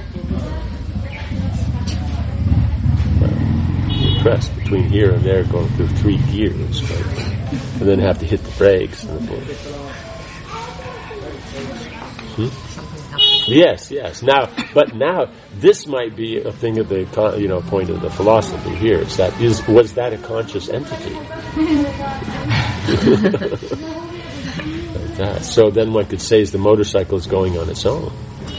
You're pressed between here and there, going through 3 gears, right? And then have to hit the brakes. Yes. Now this might be a thing of the point of the philosophy here. Is that was that a conscious entity? Like that. So then one could say, is the motorcycle is going on its own?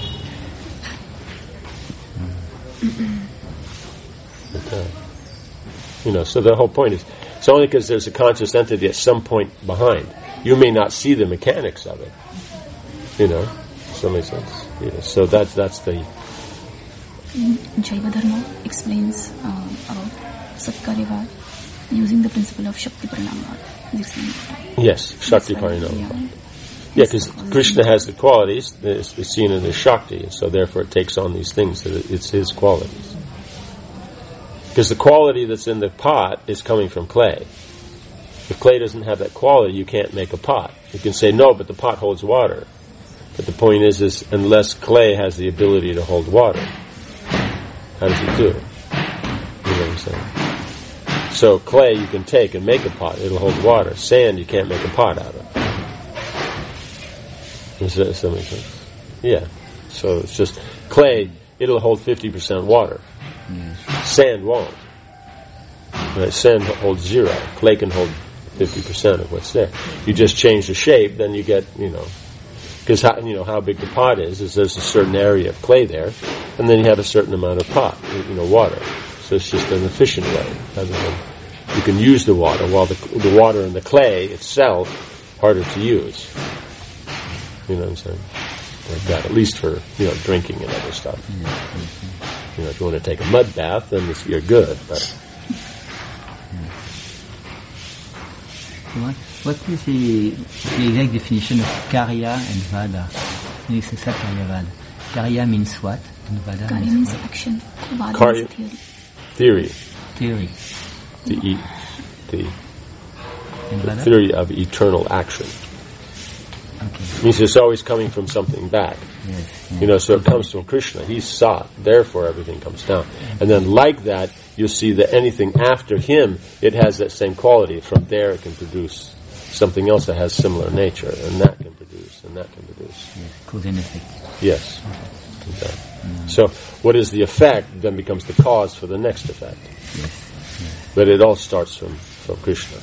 Like that. So the whole point is, it's only because there's a conscious entity at some point behind. You may not see the mechanics of it. Does that make sense? So that's the... Jaiva Dharma explains about Satkaryavat using the principle of Shakti Parinamavat. Yes, Shakti Parinamavat. Yeah, because Krishna has the qualities, it's seen in his Shakti, and so therefore it takes on these things, that it's his qualities. Because the quality that's in the pot is coming from clay. If clay doesn't have that quality, you can't make a pot. You can say, no, but the pot holds water. But the point is unless clay has the ability to hold water, how does it do it? You know what I'm saying? So clay you can take and make a pot, it'll hold water. Sand you can't make a pot out of. Does that make sense? Yeah. So it's just clay, it'll hold 50% water. Sand won't. Right? Sand holds 0. Clay can hold 50% of what's there. You just change the shape, then you get, because how big the pot is there's a certain area of clay there, and then you have a certain amount of pot, water. So it's just an efficient way. You can use the water, while the water in the clay itself harder to use. You know what I'm saying? Like that, at least for drinking and other stuff. If you want to take a mud bath, then you're good. But what is the exact definition of Karya and Vada? This is Karya Vada. Karya means what? And Vada Karya means action. Vada Karya, means theory. Theory. The And theory of eternal action. Okay. Means it's always coming from something back. Yes. So it comes from Krishna. He's Sat, therefore everything comes down. And then like that, you'll see that anything after him, it has that same quality. From there it can produce something else that has similar nature, and that can produce, and that can produce. Yes. Cause and effect. Yes. Okay. So what is the effect then becomes the cause for the next effect. Yes. But it all starts from Krishna.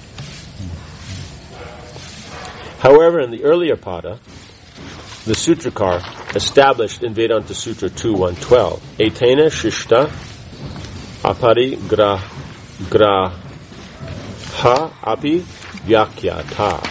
However, in the earlier pada, the Sutrakar established in Vedanta Sutra 2.1.12, Etena Shishta Apari Graha Api Vyakyata.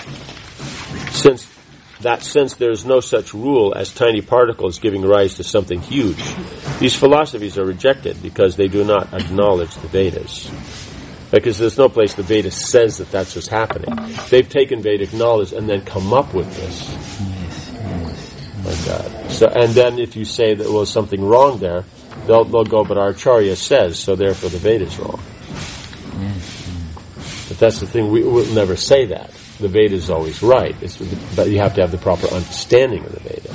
Since there is no such rule as tiny particles giving rise to something huge, these philosophies are rejected because they do not acknowledge the Vedas. Because there's no place the Veda says that that's what's happening. They've taken Vedic knowledge and then come up with this. Like that. So, and then if you say that was something wrong there, they'll go, but our Acharya says, so therefore the Veda is wrong. But that's the thing, we will never say that. The Veda is always right. But you have to have the proper understanding of the Veda.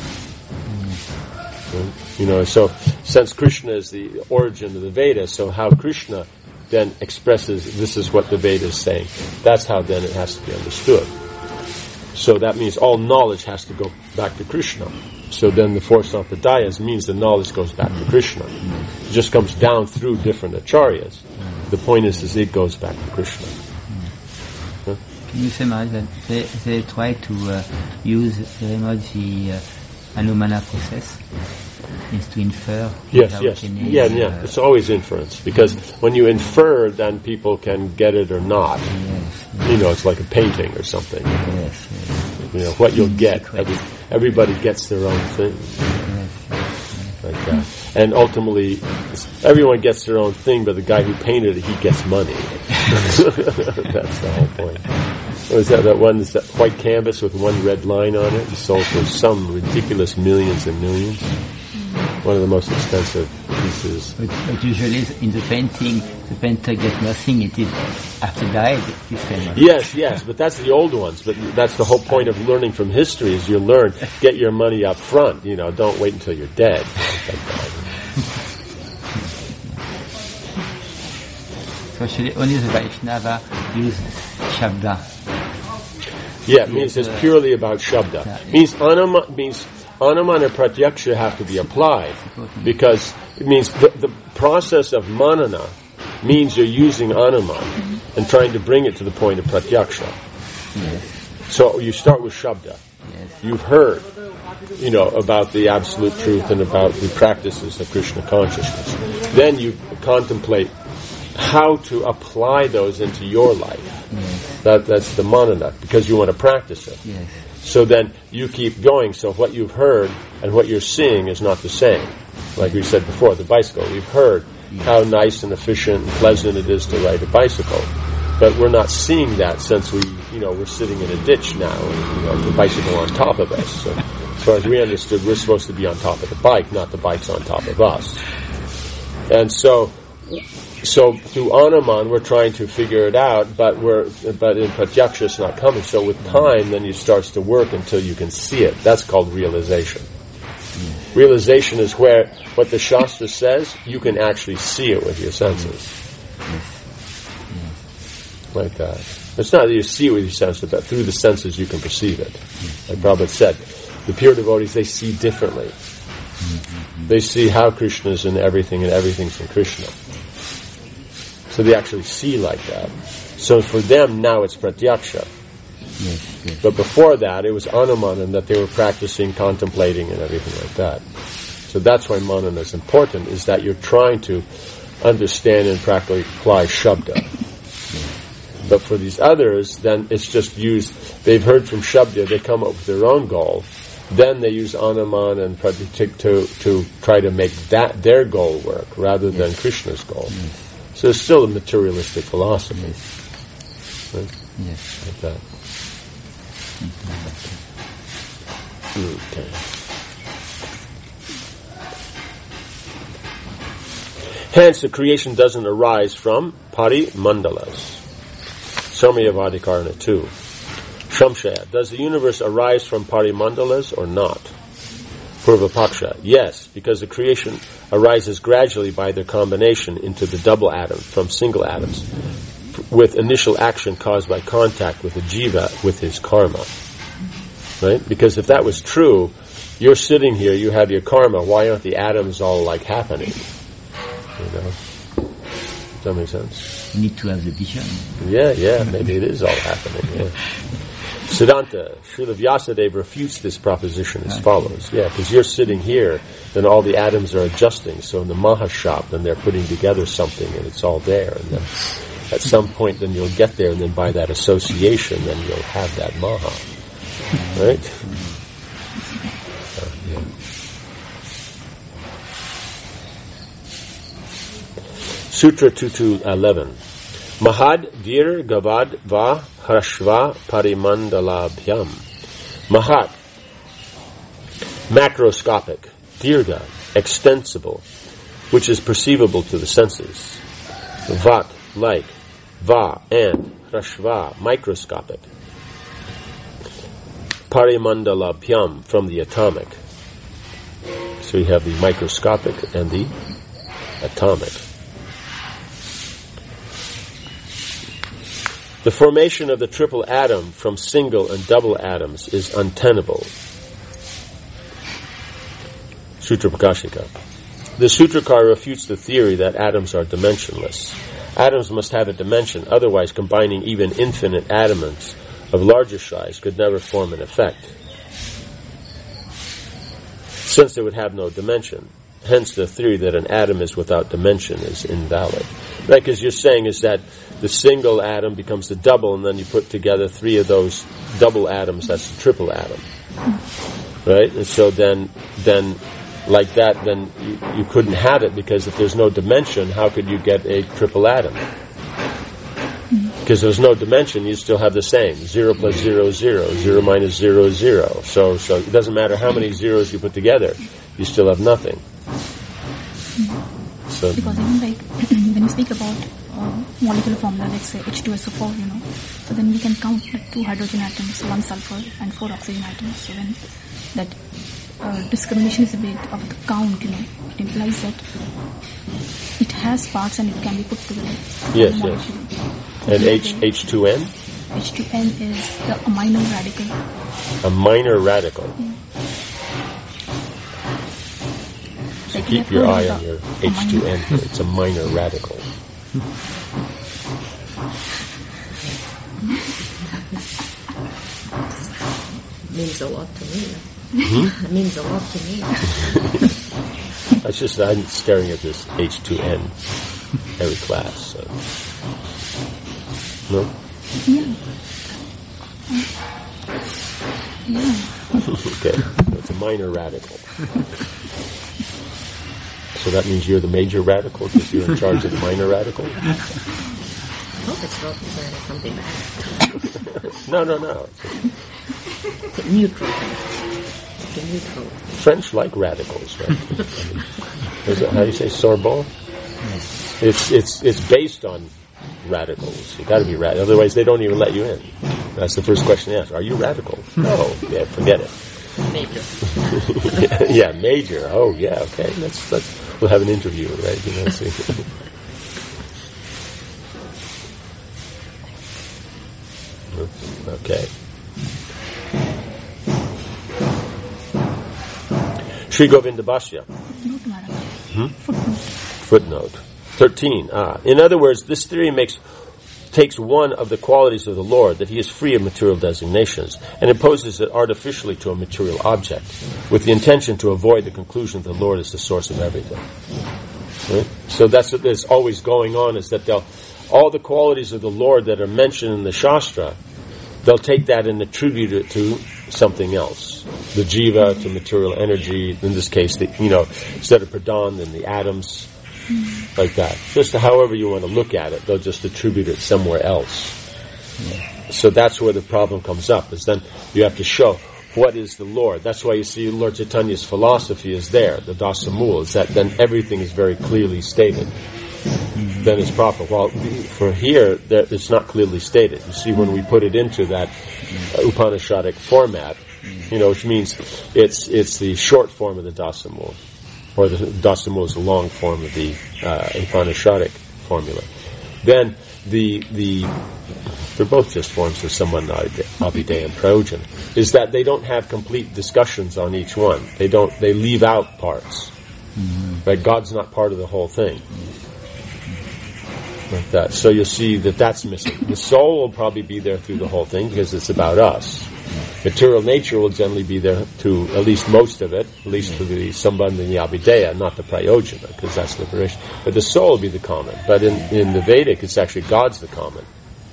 You know, so since Krishna is the origin of the Veda, so how Krishna then expresses this is what the Veda is saying, that's how then it has to be understood. So that means all knowledge has to go back to Krishna. So then the four sampradayas means the knowledge goes back to Krishna. It just comes down through different acharyas. The point is it goes back to Krishna. Can you say, Maharaj, that they try to use very much the Anumana process? Is to infer? Yes. It's always inference, because when you infer, then people can get it or not. You know, it's like a painting or something. You know, what you'll get. Everybody gets their own thing. Like that. And ultimately, everyone gets their own thing, but the guy who painted it, he gets money. That's the whole point. Was that white canvas with one red line on it? It sold for some ridiculous millions and millions. One of the most expensive pieces. But usually in the painting, the painter gets nothing until after died. Yes, but that's the old ones. But that's the whole point of learning from history, is you learn, get your money up front. You know, don't wait until you're dead. So should only the Vaishnava use Shabda? Yeah, it means it's purely about Shabda. Means Anuman and Pratyaksha have to be applied, because it means the process of manana means you're using Anuman and trying to bring it to the point of Pratyaksha. So you start with Shabda. You've heard, you know, about the absolute truth and about the practices of Krishna consciousness. Then you contemplate how to apply those into your life. That's the manana, because you want to practice it. So then you keep going, so what you've heard and what you're seeing is not the same. Like we said before, the bicycle, we've heard how nice and efficient and pleasant it is to ride a bicycle. But we're not seeing that since we're sitting in a ditch now, and the bicycle on top of us. So as far as we understood, we're supposed to be on top of the bike, not the bike's on top of us. And so through Anuman, we're trying to figure it out, but in Pratyaksha it's not coming. So with time, then it starts to work until you can see it. That's called realization. Realization is where what the Shastra says, you can actually see it with your senses. Like that. It's not that you see it with your senses, but through the senses you can perceive it. Like Prabhupada said, the pure devotees, they see differently. They see how Krishna is in everything and everything's in Krishna. So they actually see like that. So for them, now it's Pratyaksha. But before that, it was Anuman, and that they were practicing, contemplating, and everything like that. So that's why Manana is important, is that you're trying to understand and practically apply Shabda. But for these others, then it's just used, they've heard from Shabda, they come up with their own goal. Then they use Anuman and Pratyak to try to make that their goal work, rather than Krishna's goal. So it's still a materialistic philosophy. Right? Like that. Okay. Hence, the creation doesn't arise from pari-mandalas. Samyavadikarana 2. Shamshaya. Does the universe arise from pari-mandalas or not? Purvapaksha. Yes, because the creation arises gradually by their combination into the double atom from single atoms, with initial action caused by contact with the jiva with his karma. Right? Because if that was true, you're sitting here, you have your karma, why aren't the atoms all like happening? You know? Does that make sense? You need to have the vision. Yeah, maybe it is all happening, yeah. Siddhanta, Srila Vyasadeva refutes this proposition as follows. Yeah, because you're sitting here, then all the atoms are adjusting. So in the Mahashop, then they're putting together something, and it's all there. And then at some point, then you'll get there, and then by that association, then you'll have that Maha. Right? Sutra 2211. Mahad vir gavad va hrashva parimandalabhyam. Mahat, macroscopic. Dirga, extensible, which is perceivable to the senses. Vat, like. Va, and. Hrashva, microscopic. Parimandalabhyam, from the atomic. So you have the microscopic and the atomic. The formation of the triple atom from single and double atoms is untenable. Sutra Prakashika. The Sutrakara refutes the theory that atoms are dimensionless. Atoms must have a dimension, otherwise combining even infinite atoms of larger size could never form an effect, since they would have no dimension. Hence the theory that an atom is without dimension is invalid. Right, because you're saying is that the single atom becomes the double, and then you put together three of those double atoms, that's the triple atom. Right? And so then like that, then you couldn't have it, because if there's no dimension, how could you get a triple atom? Because there's no dimension, you still have the same. 0 plus 0 is 0. 0 minus 0 is 0. So it doesn't matter how many zeros you put together, you still have nothing. So because even like when you speak about molecular formula, let's say H2SO4, so then we can count 2 hydrogen atoms, 1 sulfur, and 4 oxygen atoms. So when that discrimination is a bit of the count, it implies that it has parts and it can be put together. Yes. And H2N? H2N is a minor radical. A minor radical. So Like keep your eye on your H2N here. It's a minor radical. Means a lot to me. It means a lot to me. That's just, I'm staring at this H2N every class. So. No? Yeah. Okay. It's a minor radical. So that means you're the major radical because you're in charge of the minor radical? I hope it's not something bad. No. It's a neutral. It's a neutral. French like radicals, right? Is that how you say Sorbonne? It's based on radicals. You got to be radical, otherwise they don't even let you in. That's the first question they ask. Are you radical? No. Yeah, forget it. Major. Yeah, major. Oh, yeah. Okay. Let's we'll have an interview, right? See. Okay. Sri Govinda Bhashya. Footnote 13. In other words, this theory takes one of the qualities of the Lord, that he is free of material designations, and imposes it artificially to a material object, with the intention to avoid the conclusion that the Lord is the source of everything. Right? So that's what is always going on, is that all the qualities of the Lord that are mentioned in the Shastra, they'll take that and attribute it to something else. The jiva to material energy, in this case, instead of pradhan, then the atoms, like that. Just however you want to look at it, they'll just attribute it somewhere else. So that's where the problem comes up, is then you have to show what is the Lord. That's why you see Lord Chaitanya's philosophy is there, the Dasamul, is that then everything is very clearly stated. Then it's proper. Well, for here, it's not clearly stated. You see, when we put it into that Upanishadic format, which means it's the short form of the Dasamul, or the Dasamul is the long form of the Upanishadic formula. Then they're both just forms of Sammanna, Abhideya, and Prayojan, is that they don't have complete discussions on each one. They leave out parts. Right? God's not part of the whole thing. Like that. So you'll see that that's missing. The soul will probably be there through the whole thing because it's about us. Material nature will generally be there to at least most of it, at least to the Sambandha and the Abhideya, not the Prayojana, because that's liberation. But the soul will be the common. But in the Vedic, it's actually God's the common.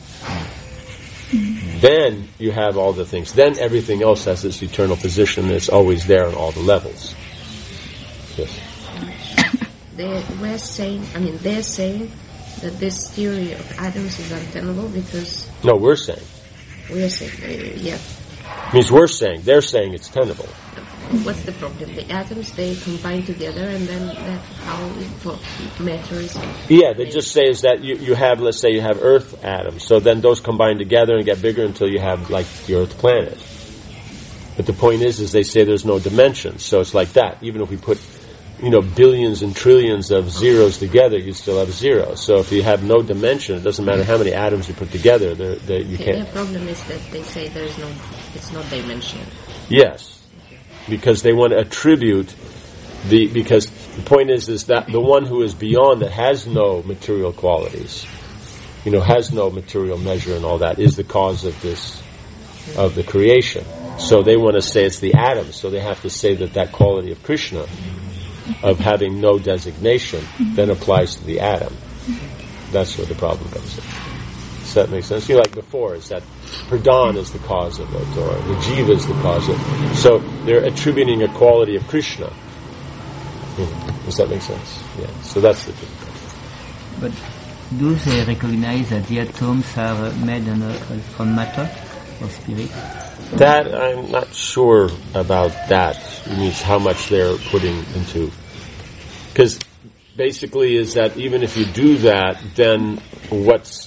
Then you have all the things. Then everything else has its eternal position, and it's always there on all the levels. Yes. They're saying that this theory of atoms is untenable because... No, we're saying. We're saying, yeah. Means we're saying. They're saying it's tenable. What's the problem? The atoms, they combine together and then that's how matter is... Yeah, they just say is that you have, let's say you have Earth atoms, so then those combine together and get bigger until you have like the Earth planet. But the point is they say there's no dimensions, so it's like that. Even if we put, billions and trillions of zeros together, you still have zeros. So if you have no dimension, it doesn't matter how many atoms you put together, you can't... The problem is that they say it's not dimensional. Yes. Because they want to attribute because the point is that the one who is beyond, that has no material qualities, has no material measure and all that, is the cause of the creation. So they want to say it's the atoms, so they have to say that quality of Krishna, of having no designation, then applies to the atom. That's where the problem comes in. Does that make sense? Like before, is that Pradhan is the cause of it, or the Jiva is the cause of it. So they're attributing a quality of Krishna. Does that make sense? Yeah. So that's the difference. But do they recognize that the atoms are made from matter or spirit? That I'm not sure about that. It means how much they're putting into. Because basically is that even if you do that, then what?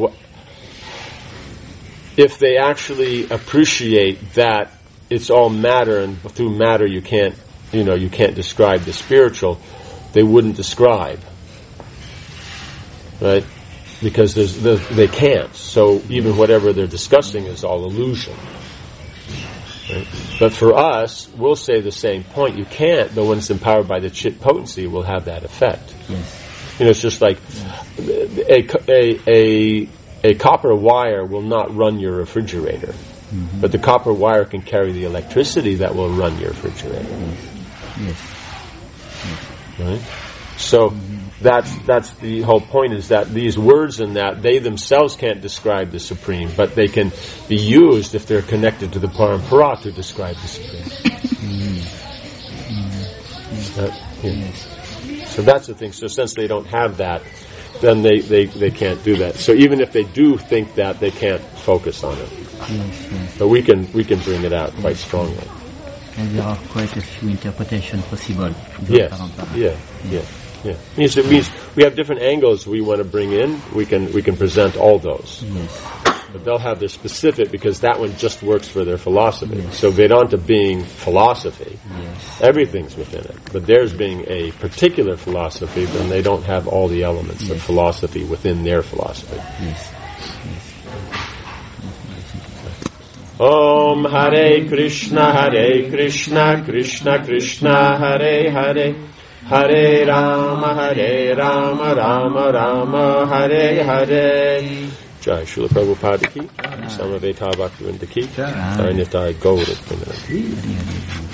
If they actually appreciate that it's all matter, and through matter you can't describe the spiritual, they wouldn't describe, right? Because they can't. So even whatever they're discussing is all illusion. Right? But for us, we'll say the same point. You can't, but when it's empowered by the chit potency, it will have that effect. Yes. It's just like a copper wire will not run your refrigerator, but the copper wire can carry the electricity that will run your refrigerator. Yes. Right? So that's the whole point, is that these words and that they themselves can't describe the Supreme, but they can be used if they're connected to the Parampara to describe the Supreme. So that's the thing. So since they don't have that, then they can't do that. So even if they do think that, they can't focus on it. Yes. But we can bring it out quite strongly. And there are quite a few interpretations possible. Yes. Yeah. It means we have different angles we want to bring in. We can present all those. Yes. But they'll have their specific, because that one just works for their philosophy. Yes. So Vedanta being philosophy, everything's within it. But theirs being a particular philosophy, then they don't have all the elements of philosophy within their philosophy. Yes. Om Hare Krishna, Krishna Krishna, Hare Hare, Hare Rama, Rama Rama, Hare Hare. Jai Srila Prabhupada ki, Samaveta Bhaktivinoda ki, Jai Nitai Gaura Premanandi.